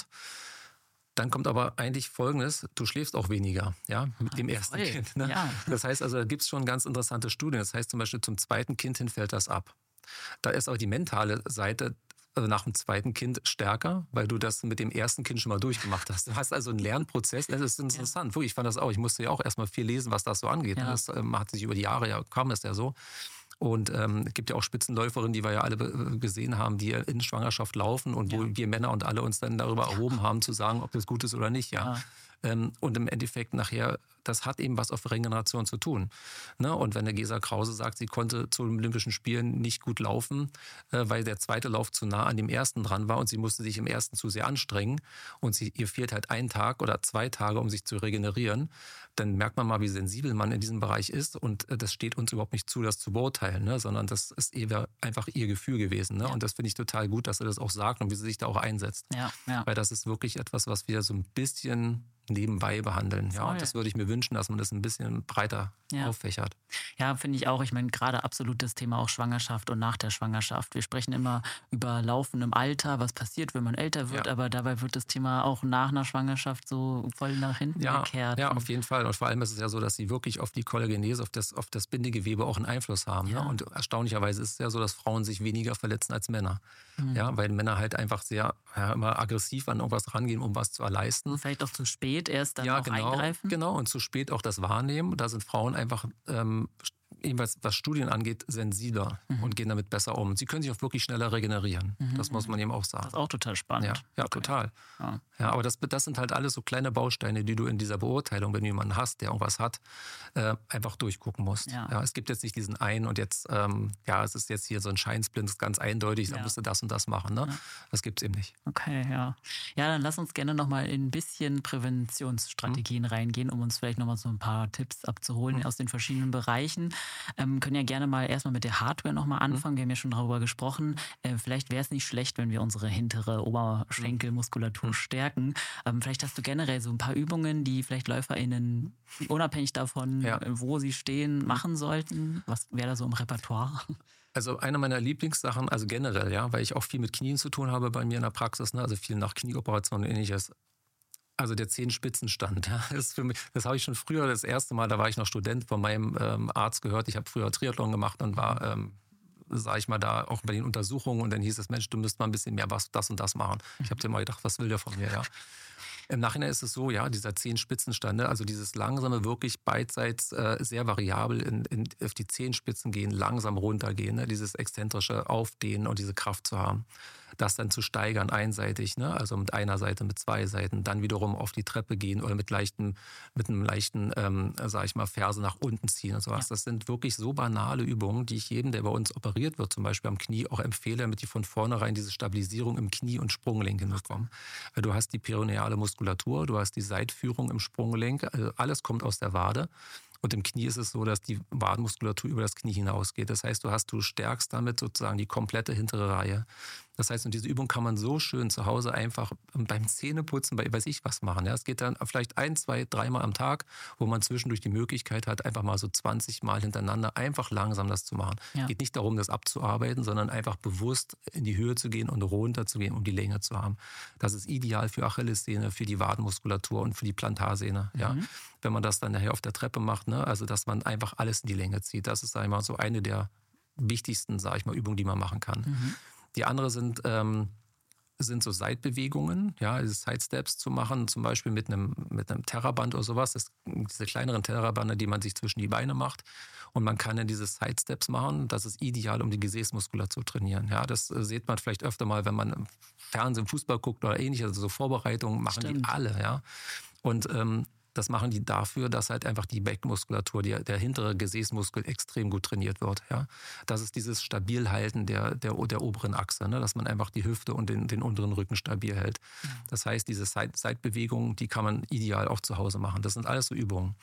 Dann kommt aber eigentlich Folgendes, du schläfst auch weniger, ja, mit dem ersten Voll. Kind. Ne? Ja. Das heißt also, da gibt es schon ganz interessante Studien. Das heißt zum Beispiel, zum zweiten Kind hin fällt das ab. Da ist auch die mentale Seite, also nach dem zweiten Kind stärker, weil du das mit dem ersten Kind schon mal durchgemacht hast. Du hast also einen Lernprozess, das ist interessant. Ja. Ich fand das auch, ich musste ja auch erstmal viel lesen, was das so angeht. Ja. Das ähm, hat sich über die Jahre, ja, kam es ja so. Und ähm, es gibt ja auch Spitzenläuferinnen, die wir ja alle gesehen haben, die in Schwangerschaft laufen und wo Ja. wir Männer und alle uns dann darüber erhoben haben, zu sagen, ob das gut ist oder nicht. Ja. Ja. Ähm, und im Endeffekt nachher, das hat eben was auf Regeneration zu tun. Ne? Und wenn der Gesa Krause sagt, sie konnte zu den Olympischen Spielen nicht gut laufen, äh, weil der zweite Lauf zu nah an dem ersten dran war und sie musste sich im ersten zu sehr anstrengen und sie, ihr fehlt halt ein Tag oder zwei Tage, um sich zu regenerieren, dann merkt man mal, wie sensibel man in diesem Bereich ist und äh, das steht uns überhaupt nicht zu, das zu beurteilen, ne? Sondern das ist eher einfach ihr Gefühl gewesen. Ne? Ja. Und das finde ich total gut, dass sie das auch sagt und wie sie sich da auch einsetzt. Ja, ja. Weil das ist wirklich etwas, was wir so ein bisschen nebenbei behandeln. Ja, Voll. und das würde ich mir wünschen, dass man das ein bisschen breiter Ja. auffächert. Ja, finde ich auch. Ich meine, gerade absolut das Thema auch Schwangerschaft und nach der Schwangerschaft. Wir sprechen immer über Laufen im Alter, was passiert, wenn man älter wird, Ja. aber dabei wird das Thema auch nach einer Schwangerschaft so voll nach hinten Ja, gekehrt. ja, auf jeden Fall. Und vor allem ist es ja so, dass sie wirklich auf die Kollagenese, auf das, auf das Bindegewebe auch einen Einfluss haben. Ja. Ne? Und erstaunlicherweise ist es ja so, dass Frauen sich weniger verletzen als Männer. Mhm. Ja, weil Männer halt einfach sehr ja, immer aggressiv an irgendwas rangehen, um was zu erleisten. Vielleicht auch zu spät erst dann ja, auch genau, eingreifen. genau. Und zu spät auch das Wahrnehmen. Da sind Frauen einfach, ähm, jedenfalls was Studien angeht, sensibler Mhm. und gehen damit besser um. Sie können sich auch wirklich schneller regenerieren. Mhm. Das muss man eben auch Das sagen. ist auch total spannend. Ja, ja Okay. total. Ja. Ja, aber das, das sind halt alles so kleine Bausteine, die du in dieser Beurteilung, wenn du jemanden hast, der irgendwas hat, äh, einfach durchgucken musst. Ja. Ja, es gibt jetzt nicht diesen einen und jetzt, ähm, ja, es ist jetzt hier so ein Scheinsblind, ist ganz eindeutig, da Ja. musst du das und das machen. Ne? Ja. Das gibt es eben nicht. Okay, ja. Ja, dann lass uns gerne nochmal in ein bisschen Präventionsstrategien Mhm. reingehen, um uns vielleicht nochmal so ein paar Tipps abzuholen Mhm. aus den verschiedenen Bereichen. Ähm, können ja gerne mal erstmal mit der Hardware nochmal anfangen. Wir haben ja schon darüber gesprochen. Äh, vielleicht wäre es nicht schlecht, wenn wir unsere hintere Oberschenkelmuskulatur Mhm. stärken. Ähm, vielleicht hast du generell so ein paar Übungen, die vielleicht LäuferInnen unabhängig davon, Ja. äh, wo sie stehen, machen sollten. Was wäre da so im Repertoire? Also eine meiner Lieblingssachen, also generell, ja, weil ich auch viel mit Knien zu tun habe bei mir in der Praxis, ne, also viel nach Knieoperationen und ähnliches. Also der Zehenspitzenstand, ja, ist für mich, das habe ich schon früher das erste Mal, da war ich noch Student, von meinem ähm, Arzt gehört. Ich habe früher Triathlon gemacht und war, ähm, sage ich mal, da auch bei den Untersuchungen und dann hieß es, Mensch, du müsst mal ein bisschen mehr was, das und das machen. Ich habe dir mal gedacht, was will der von mir, ja. Im Nachhinein ist es so, ja, dieser Zehenspitzenstand, ne, also dieses langsame, wirklich beidseits äh, sehr variabel in, in, auf die Zehenspitzen gehen, langsam runtergehen, ne, dieses exzentrische Aufdehnen und diese Kraft zu haben. Das dann zu steigern einseitig, ne, also mit einer Seite, mit zwei Seiten, dann wiederum auf die Treppe gehen oder mit leichten, mit einem leichten, ähm, sag ich mal, Ferse nach unten ziehen und sowas. Ja. Das sind wirklich so banale Übungen, die ich jedem, der bei uns operiert wird, zum Beispiel am Knie, auch empfehle, damit die von vornherein diese Stabilisierung im Knie- und Sprunggelenk hinbekommen. Weil du hast die peroneale Muskulatur, du hast die Seitführung im Sprunggelenk, also alles kommt aus der Wade. Und im Knie ist es so, dass die Wadenmuskulatur über das Knie hinausgeht. Das heißt, du hast, du stärkst damit sozusagen die komplette hintere Reihe. Das heißt, und diese Übung kann man so schön zu Hause einfach beim Zähneputzen, bei weiß ich was machen. Ja, es geht dann vielleicht ein, zwei, dreimal am Tag, wo man zwischendurch die Möglichkeit hat, einfach mal so zwanzig Mal hintereinander einfach langsam das zu machen. Es ja. geht nicht darum, das abzuarbeiten, sondern einfach bewusst in die Höhe zu gehen und runter zu gehen, um die Länge zu haben. Das ist ideal für Achillessehne, für die Wadenmuskulatur und für die Plantarsehne. Mhm. Ja. Wenn man das dann nachher auf der Treppe macht, ne? Also dass man einfach alles in die Länge zieht. Das ist, sag ich mal, so eine der wichtigsten, sag ich mal, Übungen, die man machen kann. Mhm. Die andere sind, ähm, sind so Seitbewegungen, ja, also Sidesteps zu machen, zum Beispiel mit einem, mit einem Terraband oder sowas. Das, diese kleineren Terrabande, die man sich zwischen die Beine macht. Und man kann dann diese Sidesteps machen. Das ist ideal, um die Gesäßmuskulatur zu trainieren. Ja, das äh, sieht man vielleicht öfter mal, wenn man im Fernsehen Fußball guckt oder ähnliches. Also so Vorbereitungen machen Stimmt. die alle, ja. Und ähm, das machen die dafür, dass halt einfach die Beckenmuskulatur, die, der hintere Gesäßmuskel extrem gut trainiert wird. Ja? Das ist dieses Stabilhalten der, der, der oberen Achse, ne? Dass man einfach die Hüfte und den, den unteren Rücken stabil hält. Ja. Das heißt, diese Seit- Seitbewegungen, die kann man ideal auch zu Hause machen. Das sind alles so Übungen.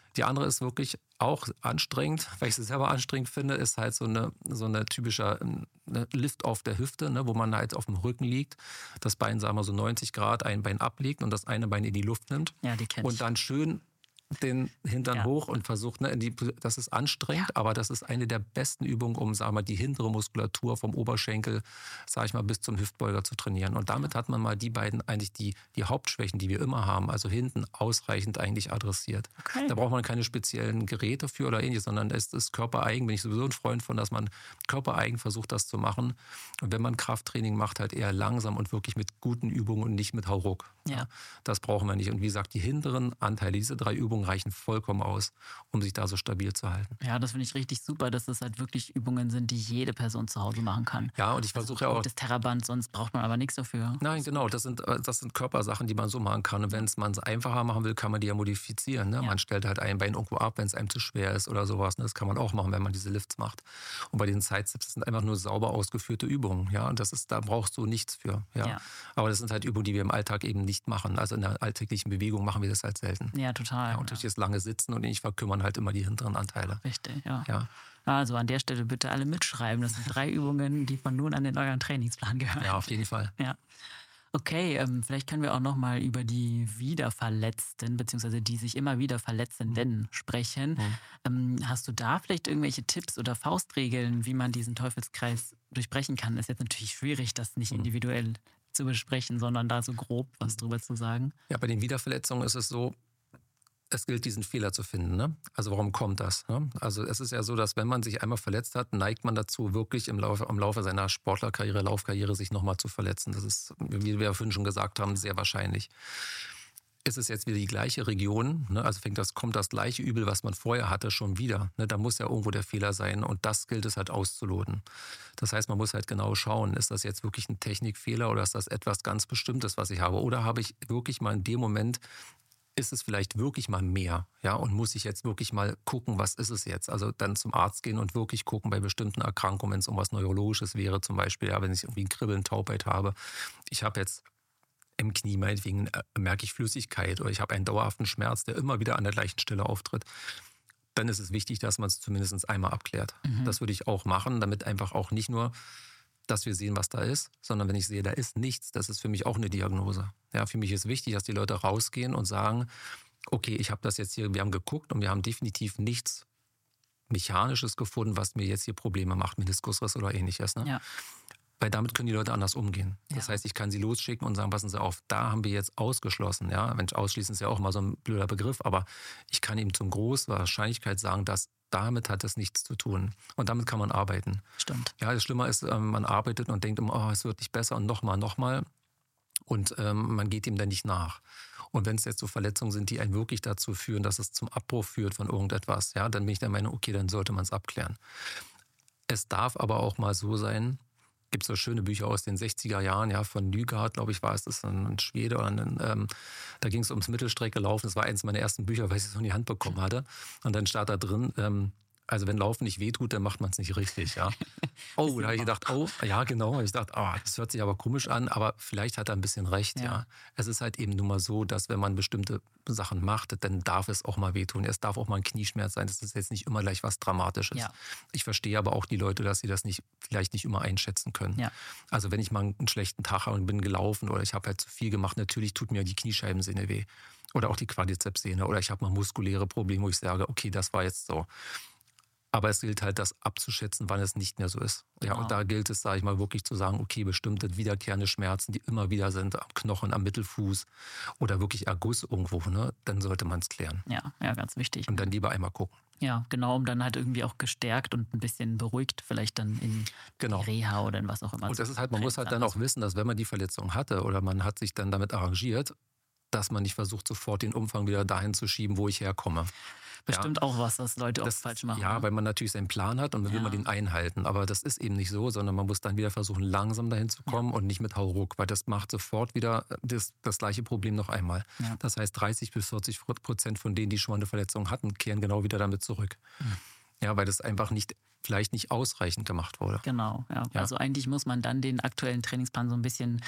Die andere ist wirklich auch anstrengend, weil ich sie selber anstrengend finde, ist halt so eine, so eine typische eine Lift auf der Hüfte, ne, wo man halt auf dem Rücken liegt, das Bein, sagen wir so neunzig Grad, ein Bein ablegt und das eine Bein in die Luft nimmt. Ja, die kenn ich. Und dann schön den Hintern Ja. hoch und versucht, ne, in die, das ist anstrengend, Ja. aber das ist eine der besten Übungen, um, sagen wir mal, die hintere Muskulatur vom Oberschenkel, sag ich mal, bis zum Hüftbeuger zu trainieren. Und damit hat man mal die beiden eigentlich die, die Hauptschwächen, die wir immer haben, also hinten ausreichend eigentlich adressiert. Okay. Da braucht man keine speziellen Geräte für oder ähnliches, sondern es ist körpereigen. Bin ich sowieso ein Freund von, dass man körpereigen versucht, das zu machen. Und wenn man Krafttraining macht, halt eher langsam und wirklich mit guten Übungen und nicht mit Hauruck. Ja. Das brauchen wir nicht. Und wie gesagt, die hinteren Anteile, diese drei Übungen reichen vollkommen aus, um sich da so stabil zu halten. Ja, das finde ich richtig super, dass das halt wirklich Übungen sind, die jede Person zu Hause machen kann. Ja, und ich versuche ja auch. Das Terraband, sonst braucht man aber nichts dafür. Nein, genau, das sind, das sind Körpersachen, die man so machen kann. Und wenn es man es einfacher machen will, kann man die ja modifizieren. Ne? Ja. Man stellt halt ein Bein irgendwo ab, wenn es einem zu schwer ist oder sowas. Ne? Das kann man auch machen, wenn man diese Lifts macht. Und bei den Sidesteps sind einfach nur sauber ausgeführte Übungen. Ja, und das ist, da brauchst du nichts für. Ja? Ja. Aber das sind halt Übungen, die wir im Alltag eben nicht machen. Also in der alltäglichen Bewegung machen wir das halt selten. Ja, total. Ja, und durch das lange Sitzen und nicht verkümmern halt immer die hinteren Anteile. Richtig, ja. Ja. Also an der Stelle bitte alle mitschreiben. Das sind drei Übungen, die von nun an in euren Trainingsplan gehören. Ja, auf jeden Fall. Ja. Okay, ähm, vielleicht können wir auch noch mal über die Wiederverletzten, beziehungsweise die sich immer wieder Verletzenden sprechen. Mhm. Ähm, hast du da vielleicht irgendwelche Tipps oder Faustregeln, wie man diesen Teufelskreis durchbrechen kann? Ist jetzt natürlich schwierig, das nicht Mhm. individuell zu besprechen, sondern da so grob was drüber zu sagen. Ja, bei den Wiederverletzungen ist es so, es gilt, diesen Fehler zu finden. Ne? Also warum kommt das? Ne? Also es ist ja so, dass wenn man sich einmal verletzt hat, neigt man dazu, wirklich im Laufe, im Laufe seiner Sportlerkarriere, Laufkarriere sich nochmal zu verletzen. Das ist, wie wir ja vorhin schon gesagt haben, sehr wahrscheinlich. Ist es jetzt wieder die gleiche Region, ne? Also fängt das, kommt das gleiche Übel, was man vorher hatte, schon wieder. Ne? Da muss ja irgendwo der Fehler sein und das gilt es halt auszuloten. Das heißt, man muss halt genau schauen, ist das jetzt wirklich ein Technikfehler oder ist das etwas ganz Bestimmtes, was ich habe? Oder habe ich wirklich mal in dem Moment, ist es vielleicht wirklich mal mehr, ja, und muss ich jetzt wirklich mal gucken, was ist es jetzt? Also dann zum Arzt gehen und wirklich gucken bei bestimmten Erkrankungen, wenn es um was Neurologisches wäre, zum Beispiel, ja, wenn ich irgendwie ein Kribbeln, Taubheit habe. Ich habe jetzt im Knie meinetwegen äh, merke ich Flüssigkeit oder ich habe einen dauerhaften Schmerz, der immer wieder an der gleichen Stelle auftritt. Dann ist es wichtig, dass man es zumindest einmal abklärt. Mhm. Das würde ich auch machen, damit einfach auch nicht nur, dass wir sehen, was da ist, sondern wenn ich sehe, da ist nichts, das ist für mich auch eine Diagnose. Ja, für mich ist wichtig, dass die Leute rausgehen und sagen, okay, ich habe das jetzt hier, wir haben geguckt und wir haben definitiv nichts Mechanisches gefunden, was mir jetzt hier Probleme macht, Meniskusriss oder ähnliches. Ne? Ja. Weil damit können die Leute anders umgehen. Das Ja. heißt, ich kann sie losschicken und sagen, passen Sie auf, da haben wir jetzt ausgeschlossen. Ja, Mensch, ausschließen ist ja auch mal so ein blöder Begriff, aber ich kann ihm zum großen Wahrscheinlichkeit sagen, dass damit hat es nichts zu tun. Und damit kann man arbeiten. Stimmt. Ja, das Schlimme ist, ähm, man arbeitet und denkt immer, oh, es wird nicht besser und nochmal, nochmal. Und ähm, man geht ihm dann nicht nach. Und wenn es jetzt so Verletzungen sind, die einen wirklich dazu führen, dass es zum Abbruch führt von irgendetwas, ja, dann bin ich der Meinung, okay, dann sollte man es abklären. Es darf aber auch mal so sein, gibt so schöne Bücher aus den sechziger Jahren, ja, von Nygaard, glaube ich, war es, das ist ein, ein Schwede. Oder ein, ähm, da ging es ums Mittelstrecke laufen. Das war eins meiner ersten Bücher, weil ich es so in die Hand bekommen hatte. Und dann stand da drin, ähm, also wenn Laufen nicht wehtut, dann macht man es nicht richtig, ja. Oh, da habe ich gedacht, oh, ja genau. Ich dachte, oh, das hört sich aber komisch an, aber vielleicht hat er ein bisschen recht, ja. Ja. Es ist halt eben nun mal so, dass wenn man bestimmte Sachen macht, dann darf es auch mal wehtun. Es darf auch mal ein Knieschmerz sein. Das ist jetzt nicht immer gleich was Dramatisches. Ja. Ich verstehe aber auch die Leute, dass sie das nicht, vielleicht nicht immer einschätzen können. Ja. Also wenn ich mal einen schlechten Tag habe und bin gelaufen oder ich habe halt zu viel gemacht, natürlich tut mir die Kniescheibensehne weh. Oder auch die Quadrizepssehne. Oder ich habe mal muskuläre Probleme, wo ich sage, okay, das war jetzt so. Aber es gilt halt, das abzuschätzen, wann es nicht mehr so ist. Ja, Genau. und da gilt es, sage ich mal, wirklich zu sagen, okay, bestimmte wiederkehrende Schmerzen, die immer wieder sind, am Knochen, am Mittelfuß oder wirklich Erguss irgendwo, ne, dann sollte man es klären. Ja, ja, ganz wichtig. Und dann lieber einmal gucken. Ja, genau, um dann halt irgendwie auch gestärkt und ein bisschen beruhigt vielleicht dann in Genau. die Reha oder in was auch immer. Und zu das ist halt, man muss halt dann treten. auch wissen, dass wenn man die Verletzung hatte oder man hat sich dann damit arrangiert, dass man nicht versucht, sofort den Umfang wieder dahin zu schieben, wo ich herkomme. Bestimmt auch was, was Leute Das, oft falsch machen. ja, ne? weil man natürlich seinen Plan hat und dann will Ja. man den einhalten. Aber das ist eben nicht so, sondern man muss dann wieder versuchen, langsam dahin zu kommen und nicht mit Hauruck, weil das macht sofort wieder das, das gleiche Problem noch einmal. Ja. Das heißt, dreißig bis vierzig Prozent von denen, die schon mal eine Verletzung hatten, kehren genau wieder damit zurück. Mhm. Ja, weil das einfach nicht, vielleicht nicht ausreichend gemacht wurde. Genau, ja. Ja. Also eigentlich muss man dann den aktuellen Trainingsplan so ein bisschen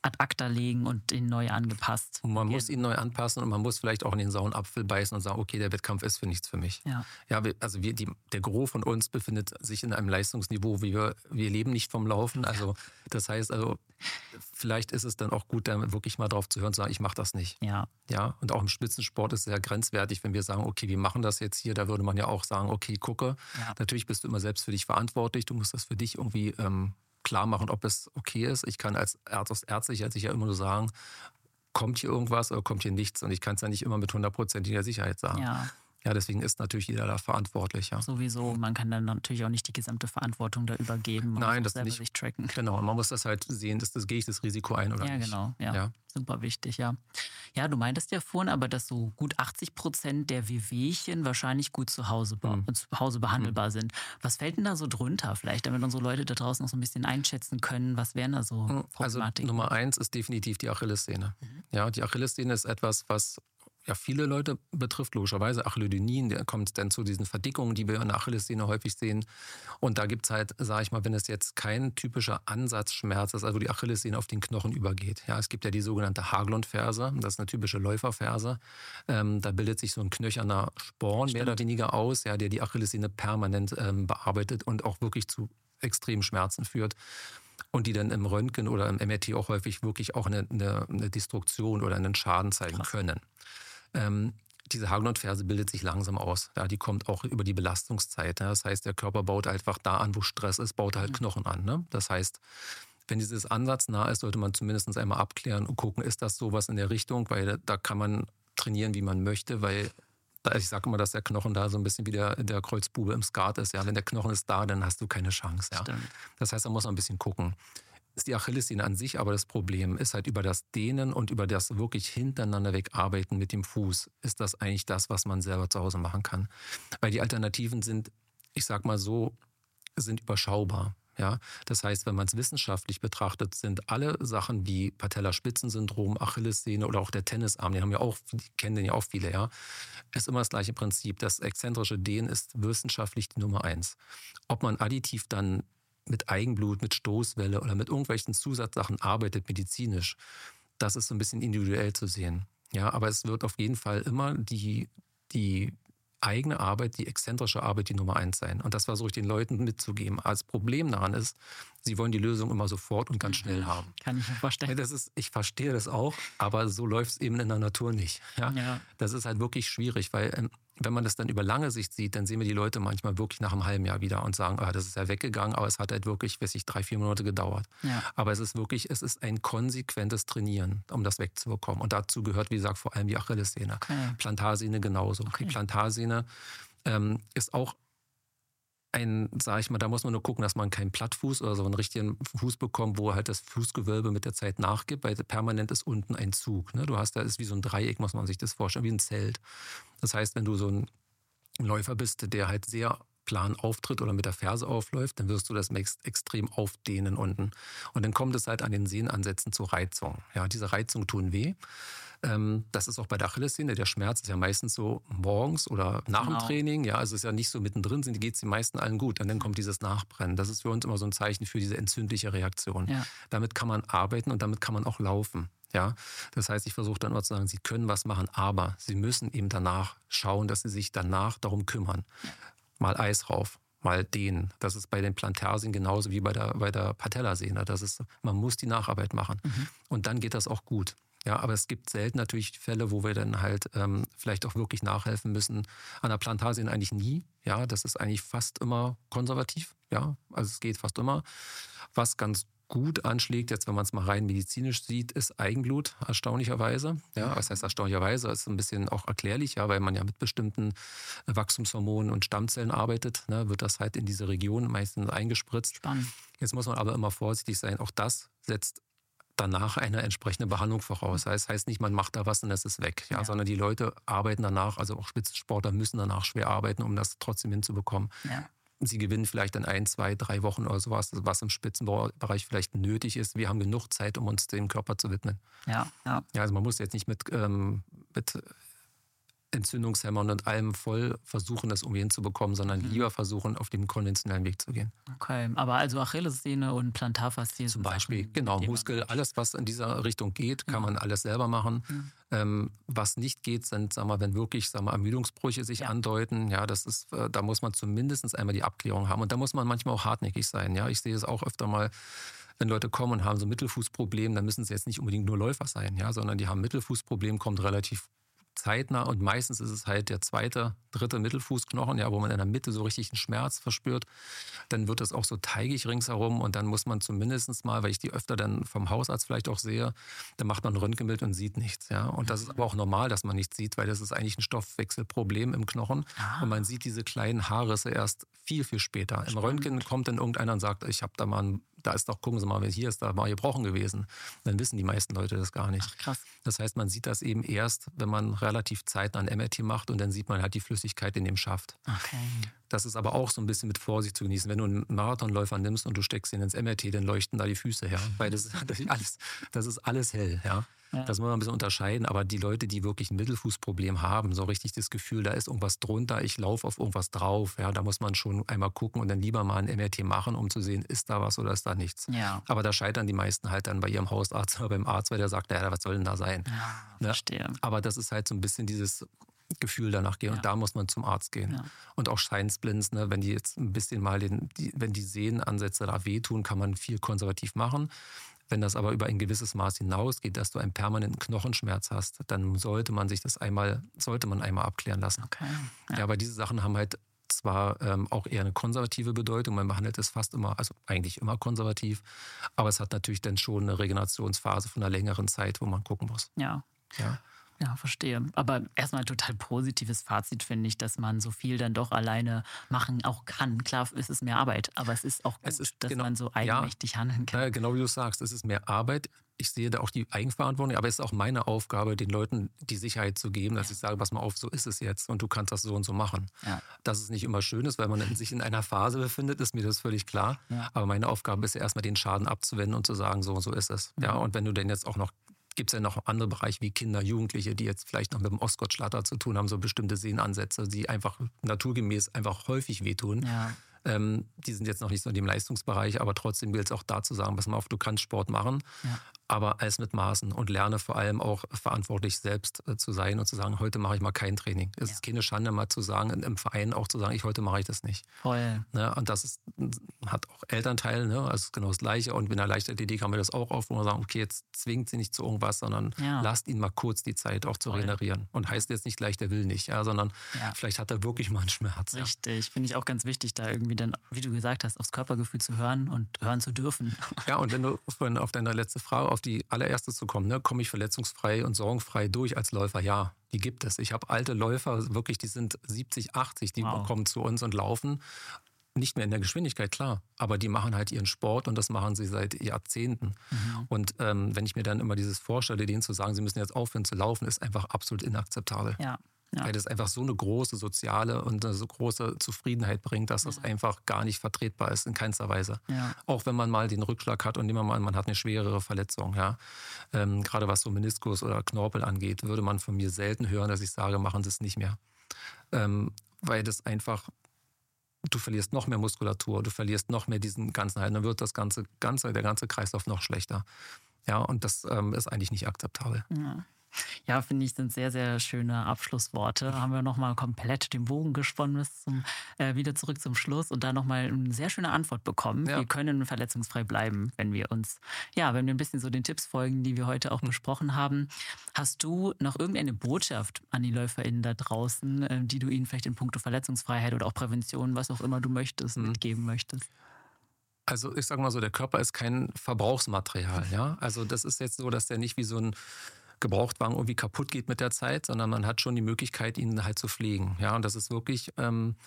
ad acta legen und ihn neu angepasst. Und man gehen. muss ihn neu anpassen und man muss vielleicht auch in den sauren Apfel beißen und sagen, okay, der Wettkampf ist für nichts für mich. Ja, Ja, wir, also wir, die, der Gros von uns befindet sich in einem Leistungsniveau, wie wir, wir leben nicht vom Laufen. Also das heißt, also vielleicht ist es dann auch gut, dann wirklich mal drauf zu hören und zu sagen, ich mache das nicht. ja, Ja, und auch im Spitzensport ist es ja grenzwertig, wenn wir sagen, okay, wir machen das jetzt hier, da würde man ja auch sagen, okay, gucke, ja. natürlich bist du immer selbst für dich verantwortlich, du musst das für dich irgendwie ähm, klar machen, ob es okay ist. Ich kann als Arzt, aus ärztlicher Sicht ja immer nur sagen, kommt hier irgendwas oder kommt hier nichts? Und ich kann es ja nicht immer mit hundertprozentiger Sicherheit sagen. Ja, Ja, deswegen ist natürlich jeder da verantwortlich. Ja. sowieso. Man kann dann natürlich auch nicht die gesamte Verantwortung da übergeben. Man Nein, muss das selber nicht. sich tracken. Genau, und man muss das halt sehen, dass das, gehe ich das Risiko ein oder Ja, nicht. genau. Ja. Ja. Super wichtig, ja. Ja, du meintest ja vorhin aber, dass so gut achtzig Prozent der Wehwehchen wahrscheinlich gut zu Hause, be Hm. zu Hause behandelbar sind. Was fällt denn da so drunter vielleicht, damit unsere Leute da draußen noch so ein bisschen einschätzen können? Was wären da so Also Problematiken? Nummer eins ist definitiv die Achillessehne. Mhm. Ja, die Achillessehne ist etwas, was ja viele Leute betrifft, logischerweise. Achillödonien, da kommt es dann zu diesen Verdickungen, die wir in der Achillessehne häufig sehen. Und da gibt es halt, sage ich mal, wenn es jetzt kein typischer Ansatzschmerz ist, also die Achillessehne auf den Knochen übergeht. Ja, es gibt ja die sogenannte Haglund-Ferse, das ist eine typische Läuferferse. Ähm, da bildet sich so ein knöcherner Sporn Stimmt. mehr oder weniger aus, ja, der die Achillessehne permanent ähm, bearbeitet und auch wirklich zu extremen Schmerzen führt. Und die dann im Röntgen oder im M R T auch häufig wirklich auch eine, eine, eine Destruktion oder einen Schaden zeigen Krass. können. Ähm, diese Haglund-Ferse bildet sich langsam aus. Ja, die kommt auch über die Belastungszeit. Ja. Das heißt, der Körper baut einfach da an, wo Stress ist, baut halt Mhm. Knochen an. Ne? Das heißt, wenn dieses Ansatz nah ist, sollte man zumindest einmal abklären und gucken, ist das sowas in der Richtung, weil da kann man trainieren, wie man möchte, weil da- ich sage immer, dass der Knochen da so ein bisschen wie der, der Kreuzbube im Skat ist. Ja? Wenn der Knochen ist da, dann hast du keine Chance. Ja? Stimmt. Das heißt, da muss man ein bisschen gucken. Ist die Achillessehne an sich, aber das Problem ist halt über das Dehnen und über das wirklich hintereinander wegarbeiten mit dem Fuß, ist das eigentlich das, was man selber zu Hause machen kann. Weil die Alternativen sind, ich sag mal so, sind überschaubar. Ja? Das heißt, wenn man es wissenschaftlich betrachtet, sind alle Sachen wie Patellaspitzensyndrom, Achillessehne oder auch der Tennisarm, den haben ja auch, die kennen den ja auch viele, ja, ist immer das gleiche Prinzip. Das exzentrische Dehnen ist wissenschaftlich die Nummer eins. Ob man additiv dann mit Eigenblut, mit Stoßwelle oder mit irgendwelchen Zusatzsachen arbeitet, medizinisch, das ist so ein bisschen individuell zu sehen. Ja, aber es wird auf jeden Fall immer die, die eigene Arbeit, die exzentrische Arbeit die Nummer eins sein. Und das versuche ich den Leuten mitzugeben. Als Problem daran ist, sie wollen die Lösung immer sofort und ganz schnell haben. Kann ich mir vorstellen. Das ist, ich verstehe das auch, aber so läuft es eben in der Natur nicht. Ja? Ja. Das ist halt wirklich schwierig, weil ähm, wenn man das dann über lange Sicht sieht, dann sehen wir die Leute manchmal wirklich nach einem halben Jahr wieder und sagen, ah, das ist ja weggegangen, aber es hat halt wirklich, weiß ich, drei, vier Monate gedauert. Ja. Aber es ist wirklich, es ist ein konsequentes Trainieren, um das wegzubekommen. Und dazu gehört, wie gesagt, vor allem die Achillessehne. Okay. Plantarsehne genauso. Okay. Die Plantarsehne ähm, ist auch ein, sag ich mal, da muss man nur gucken, dass man keinen Plattfuß oder so einen richtigen Fuß bekommt, wo halt das Fußgewölbe mit der Zeit nachgibt, weil permanent ist unten ein Zug. Ne? Du hast da, ist wie so ein Dreieck, muss man sich das vorstellen, wie ein Zelt. Das heißt, wenn du so ein Läufer bist, der halt sehr plan auftritt oder mit der Ferse aufläuft, dann wirst du das ex extrem aufdehnen unten. Und dann kommt es halt an den Sehnenansätzen zu Reizung. Ja, diese Reizungen tun weh. Ähm, das ist auch bei der Achillessehne. Der Schmerz ist ja meistens so morgens oder nach Genau. dem Training. Ja, also es ist ja nicht so mittendrin, sind geht es den meisten allen gut. Und dann kommt dieses Nachbrennen. Das ist für uns immer so ein Zeichen für diese entzündliche Reaktion. Ja. Damit kann man arbeiten und damit kann man auch laufen. Ja, das heißt, ich versuche dann immer zu sagen, Sie können was machen, aber Sie müssen eben danach schauen, dass Sie sich danach darum kümmern. Mal Eis rauf, mal dehnen. Das ist bei den Plantarsehnen genauso wie bei der, bei der Patellasehne. Das ist, man muss die Nacharbeit machen. Mhm. Und dann geht das auch gut. Ja, aber es gibt selten natürlich Fälle, wo wir dann halt ähm, vielleicht auch wirklich nachhelfen müssen. An der Plantarsehne eigentlich nie. Ja, das ist eigentlich fast immer konservativ. Ja, also es geht fast immer. Was ganz gut anschlägt, jetzt wenn man es mal rein medizinisch sieht, ist Eigenblut, erstaunlicherweise. Ja, was heißt erstaunlicherweise? Ist ein bisschen auch erklärlich, ja, weil man ja mit bestimmten Wachstumshormonen und Stammzellen arbeitet, ne, wird das halt in diese Region meistens eingespritzt. Spannend. Jetzt muss man aber immer vorsichtig sein. Auch das setzt danach eine entsprechende Behandlung voraus. Das heißt nicht, man macht da was und das ist weg, ja, Ja. sondern die Leute arbeiten danach, also auch Spitzensportler müssen danach schwer arbeiten, um das trotzdem hinzubekommen. Ja. Sie gewinnen vielleicht in ein, zwei, drei Wochen oder sowas, was im Spitzenbereich vielleicht nötig ist. Wir haben genug Zeit, um uns dem Körper zu widmen. Ja. Ja. Ja, also man muss jetzt nicht mit, ähm, mit Entzündungshemmern und allem voll versuchen, das irgendwie hinzubekommen, sondern Mhm. lieber versuchen, auf dem konventionellen Weg zu gehen. Okay, aber also Achillessehne und Plantarfaszie Zum sind Beispiel, Sachen, genau, mit denen man Muskel, sich alles, was in dieser Richtung geht, kann ja. man alles selber machen. Mhm. Ähm, was nicht geht, sind, sag mal, wenn wirklich, sag mal, Ermüdungsbrüche sich Ja. andeuten, ja, das ist, äh, da muss man zumindest einmal die Abklärung haben. Und da muss man manchmal auch hartnäckig sein. Ja, ich sehe es auch öfter mal, wenn Leute kommen und haben so Mittelfußprobleme, dann müssen sie jetzt nicht unbedingt nur Läufer sein, ja, sondern die haben Mittelfußproblem, kommt relativ zeitnah und meistens ist es halt der zweite, dritte Mittelfußknochen, ja, wo man in der Mitte so richtig einen Schmerz verspürt. Dann wird es auch so teigig ringsherum und dann muss man zumindest mal, weil ich die öfter dann vom Hausarzt vielleicht auch sehe, dann macht man ein Röntgenbild und sieht nichts. Ja? Und das ist aber auch normal, dass man nichts sieht, weil das ist eigentlich ein Stoffwechselproblem im Knochen Ah. und man sieht diese kleinen Haarrisse erst viel, viel später. Im Spannend. Röntgen kommt dann irgendeiner und sagt, ich habe da mal, ein, da ist doch, gucken Sie mal, hier ist da mal gebrochen gewesen. Dann wissen die meisten Leute das gar nicht. Ach, krass. Das heißt, man sieht das eben erst, wenn man relativ zeitnah ein M R T macht und dann sieht man halt die Flüssigkeit in dem Schaft. Okay. Das ist aber auch so ein bisschen mit Vorsicht zu genießen. Wenn du einen Marathonläufer nimmst und du steckst ihn ins M R T, dann leuchten da die Füße her. Weil das, das, ist, alles, das ist alles hell. Ja? Ja. Das muss man ein bisschen unterscheiden. Aber die Leute, die wirklich ein Mittelfußproblem haben, so richtig das Gefühl, da ist irgendwas drunter, ich laufe auf irgendwas drauf. Ja? Da muss man schon einmal gucken und dann lieber mal ein M R T machen, um zu sehen, ist da was oder ist da nichts. Ja. Aber da scheitern die meisten halt dann bei ihrem Hausarzt oder beim Arzt, weil der sagt, naja, was soll denn da sein? Ja, Ne? verstehe. Aber das ist halt so ein bisschen dieses Gefühl danach gehen. Ja. Und da muss man zum Arzt gehen. Ja. Und auch Scheinsplints, ne, wenn die jetzt ein bisschen mal den, die, wenn die Sehnenansätze da wehtun, kann man viel konservativ machen. Wenn das aber über ein gewisses Maß hinausgeht, dass du einen permanenten Knochenschmerz hast, dann sollte man sich das einmal, sollte man einmal abklären lassen. Okay. Ja, Ja. aber diese Sachen haben halt zwar ähm, auch eher eine konservative Bedeutung, man behandelt es fast immer, also eigentlich immer konservativ, aber es hat natürlich dann schon eine Regenerationsphase von einer längeren Zeit, wo man gucken muss. Ja. Ja. Ja, verstehe. Aber erstmal ein total positives Fazit finde ich, dass man so viel dann doch alleine machen auch kann. Klar, es ist mehr Arbeit, aber es ist auch gut, Es ist dass genau- man so ja. eigenmächtig handeln kann. Ja, genau wie du sagst, es ist mehr Arbeit. Ich sehe da auch die Eigenverantwortung, aber es ist auch meine Aufgabe, den Leuten die Sicherheit zu geben, dass Ja. ich sage, pass mal auf, so ist es jetzt und du kannst das so und so machen. Ja. Dass es nicht immer schön ist, weil man sich in einer Phase befindet, ist mir das völlig klar. Ja. Aber meine Aufgabe ist ja erstmal den Schaden abzuwenden und zu sagen, so und so ist es. Ja, und wenn du denn jetzt auch noch, gibt es ja noch andere Bereiche wie Kinder, Jugendliche, die jetzt vielleicht noch mit dem Ostgott-Schlatter zu tun haben, so bestimmte Sehnenansätze, die einfach naturgemäß einfach häufig wehtun. Ja. Ähm, die sind jetzt noch nicht so in dem Leistungsbereich, aber trotzdem gilt es auch da zu sagen, pass mal auf, du kannst Sport machen, Ja. aber alles mit Maßen und lerne vor allem auch verantwortlich selbst äh, zu sein und zu sagen, heute mache ich mal kein Training. Es Ja. ist keine Schande, mal zu sagen, im Verein auch zu sagen, ich heute mache ich das nicht. Voll. Ne? Und das ist, hat auch Elternteile, ne? Also genau das Gleiche. Und in der Leichtathletik haben wir das auch oft, wo wir sagen, okay, jetzt zwingt sie nicht zu irgendwas, sondern Ja. lasst ihn mal kurz die Zeit auch zu Voll. regenerieren. Und heißt jetzt nicht gleich, der will nicht, ja, sondern Ja. vielleicht hat er wirklich mal einen Schmerz. Ja. Richtig. Finde ich auch ganz wichtig, da irgendwie dann, wie du gesagt hast, aufs Körpergefühl zu hören und hören zu dürfen. Ja, und wenn du vorhin auf deine letzte Frage, auf die allererste zu kommen, ne, komme ich verletzungsfrei und sorgenfrei durch als Läufer? Ja, die gibt es. Ich habe alte Läufer, wirklich, die sind siebzig, achtzig, die Wow. kommen zu uns und laufen. Nicht mehr in der Geschwindigkeit, klar, aber die machen halt ihren Sport und das machen sie seit Jahrzehnten. Mhm. Und ähm, wenn ich mir dann immer dieses vorstelle, denen zu sagen, sie müssen jetzt aufhören zu laufen, ist einfach absolut inakzeptabel. Ja. Ja. Weil das einfach so eine große soziale und eine so große Zufriedenheit bringt, dass das Ja. einfach gar nicht vertretbar ist in keinster Weise. Ja. Auch wenn man mal den Rückschlag hat und nehmen wir mal, man hat eine schwerere Verletzung. Ja? Ähm, gerade was so Meniskus oder Knorpel angeht, würde man von mir selten hören, dass ich sage, machen Sie es nicht mehr. Ähm, weil das einfach, du verlierst noch mehr Muskulatur, du verlierst noch mehr diesen ganzen Halt, dann wird das ganze, ganze, der ganze Kreislauf noch schlechter. Ja, und das ähm, ist eigentlich nicht akzeptabel. Ja. Ja, finde ich, sind sehr, sehr schöne Abschlussworte. Haben wir nochmal komplett den Bogen gesponnen bis zum, äh, wieder zurück zum Schluss und da nochmal eine sehr schöne Antwort bekommen. Ja. Wir können verletzungsfrei bleiben, wenn wir uns, ja, wenn wir ein bisschen so den Tipps folgen, die wir heute Hm. auch besprochen haben. Hast du noch irgendeine Botschaft an die LäuferInnen da draußen, äh, die du ihnen vielleicht in puncto Verletzungsfreiheit oder auch Prävention, was auch immer du möchtest, Hm. mitgeben möchtest? Also ich sage mal so, der Körper ist kein Verbrauchsmaterial. Ja? Also das ist jetzt so, dass der nicht wie so ein Gebrauchtwagen irgendwie kaputt geht mit der Zeit, sondern man hat schon die Möglichkeit, ihn halt zu pflegen. Ja, und das ist wirklich ähm,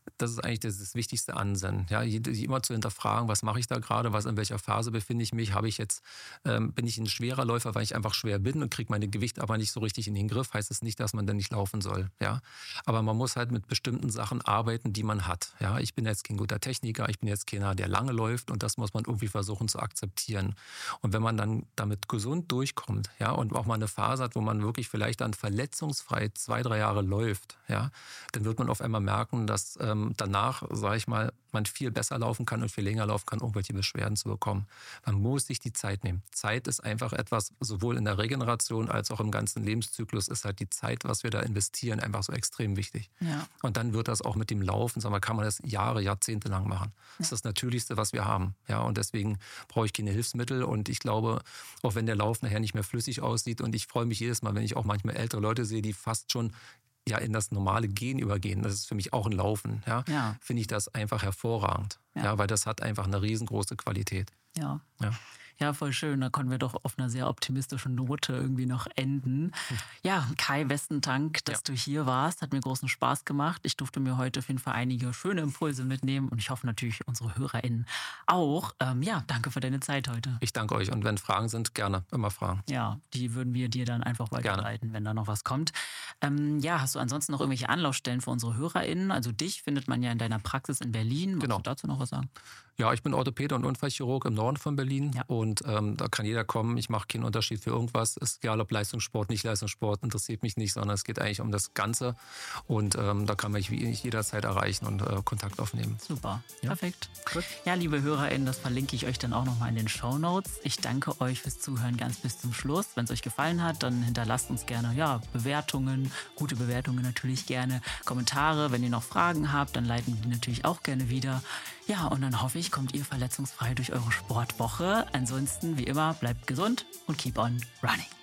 das ist eigentlich das, das wichtigste Ansinnen. Ja, immer zu hinterfragen, was mache ich da gerade, was in welcher Phase befinde ich mich, habe ich jetzt, ähm, bin ich ein schwerer Läufer, weil ich einfach schwer bin und kriege meine Gewicht aber nicht so richtig in den Griff, heißt es nicht, dass man dann nicht laufen soll. Ja, aber man muss halt mit bestimmten Sachen arbeiten, die man hat. Ja, ich bin jetzt kein guter Techniker, ich bin jetzt keiner, der lange läuft und das muss man irgendwie versuchen zu akzeptieren. Und wenn man dann damit gesund durchkommt, ja, und auch mal eine Phase hat, wo man wirklich vielleicht dann verletzungsfrei zwei, drei Jahre läuft, ja, dann wird man auf einmal merken, dass ähm, danach, sage ich mal, man viel besser laufen kann und viel länger laufen kann, irgendwelche Beschwerden zu bekommen. Man muss sich die Zeit nehmen. Zeit ist einfach etwas, sowohl in der Regeneration als auch im ganzen Lebenszyklus ist halt die Zeit, was wir da investieren, einfach so extrem wichtig. Ja. Und dann wird das auch mit dem Laufen, sagen wir, kann man das Jahre, Jahrzehnte lang machen. Das ist das Natürlichste, was wir haben. Ja, und deswegen brauche ich keine Hilfsmittel. Und ich glaube, auch wenn der Lauf nachher nicht mehr flüssig aussieht, und ich freue mich jedes Mal, wenn ich auch manchmal ältere Leute sehe, die fast schon ja in das normale Gehen übergehen. Das ist für mich auch ein Laufen. Ja, Ja. finde ich das einfach hervorragend. Ja. Ja. weil das hat einfach eine riesengroße Qualität. Ja. Ja. Ja, voll schön. Da konnten wir doch auf einer sehr optimistischen Note irgendwie noch enden. Ja, Kai, besten Dank, dass Ja. du hier warst. Hat mir großen Spaß gemacht. Ich durfte mir heute auf jeden Fall einige schöne Impulse mitnehmen und ich hoffe natürlich unsere HörerInnen auch. Ähm, ja, danke für deine Zeit heute. Ich danke euch. Und wenn Fragen sind, gerne immer fragen. Ja, die würden wir dir dann einfach weiterleiten, wenn da noch was kommt. Ähm, ja, hast du ansonsten noch irgendwelche Anlaufstellen für unsere HörerInnen? Also dich findet man ja in deiner Praxis in Berlin. Magst Genau. du dazu noch was sagen? Ja, ich bin Orthopäde und Unfallchirurg im Norden von Berlin. Ja. Und ähm, da kann jeder kommen. Ich mache keinen Unterschied für irgendwas. Ist egal, ob Leistungssport, nicht Leistungssport, interessiert mich nicht, sondern es geht eigentlich um das Ganze. Und ähm, da kann man mich jederzeit erreichen und äh, Kontakt aufnehmen. Super, Ja. perfekt. Gut. Ja, liebe HörerInnen, das verlinke ich euch dann auch nochmal in den Shownotes. Ich danke euch fürs Zuhören ganz bis zum Schluss. Wenn es euch gefallen hat, dann hinterlasst uns gerne ja, Bewertungen, gute Bewertungen natürlich gerne, Kommentare. Wenn ihr noch Fragen habt, dann leiten wir die natürlich auch gerne wieder. Ja, und dann hoffe ich, kommt ihr verletzungsfrei durch eure Sportwoche. Ansonsten, wie immer, bleibt gesund und keep on running.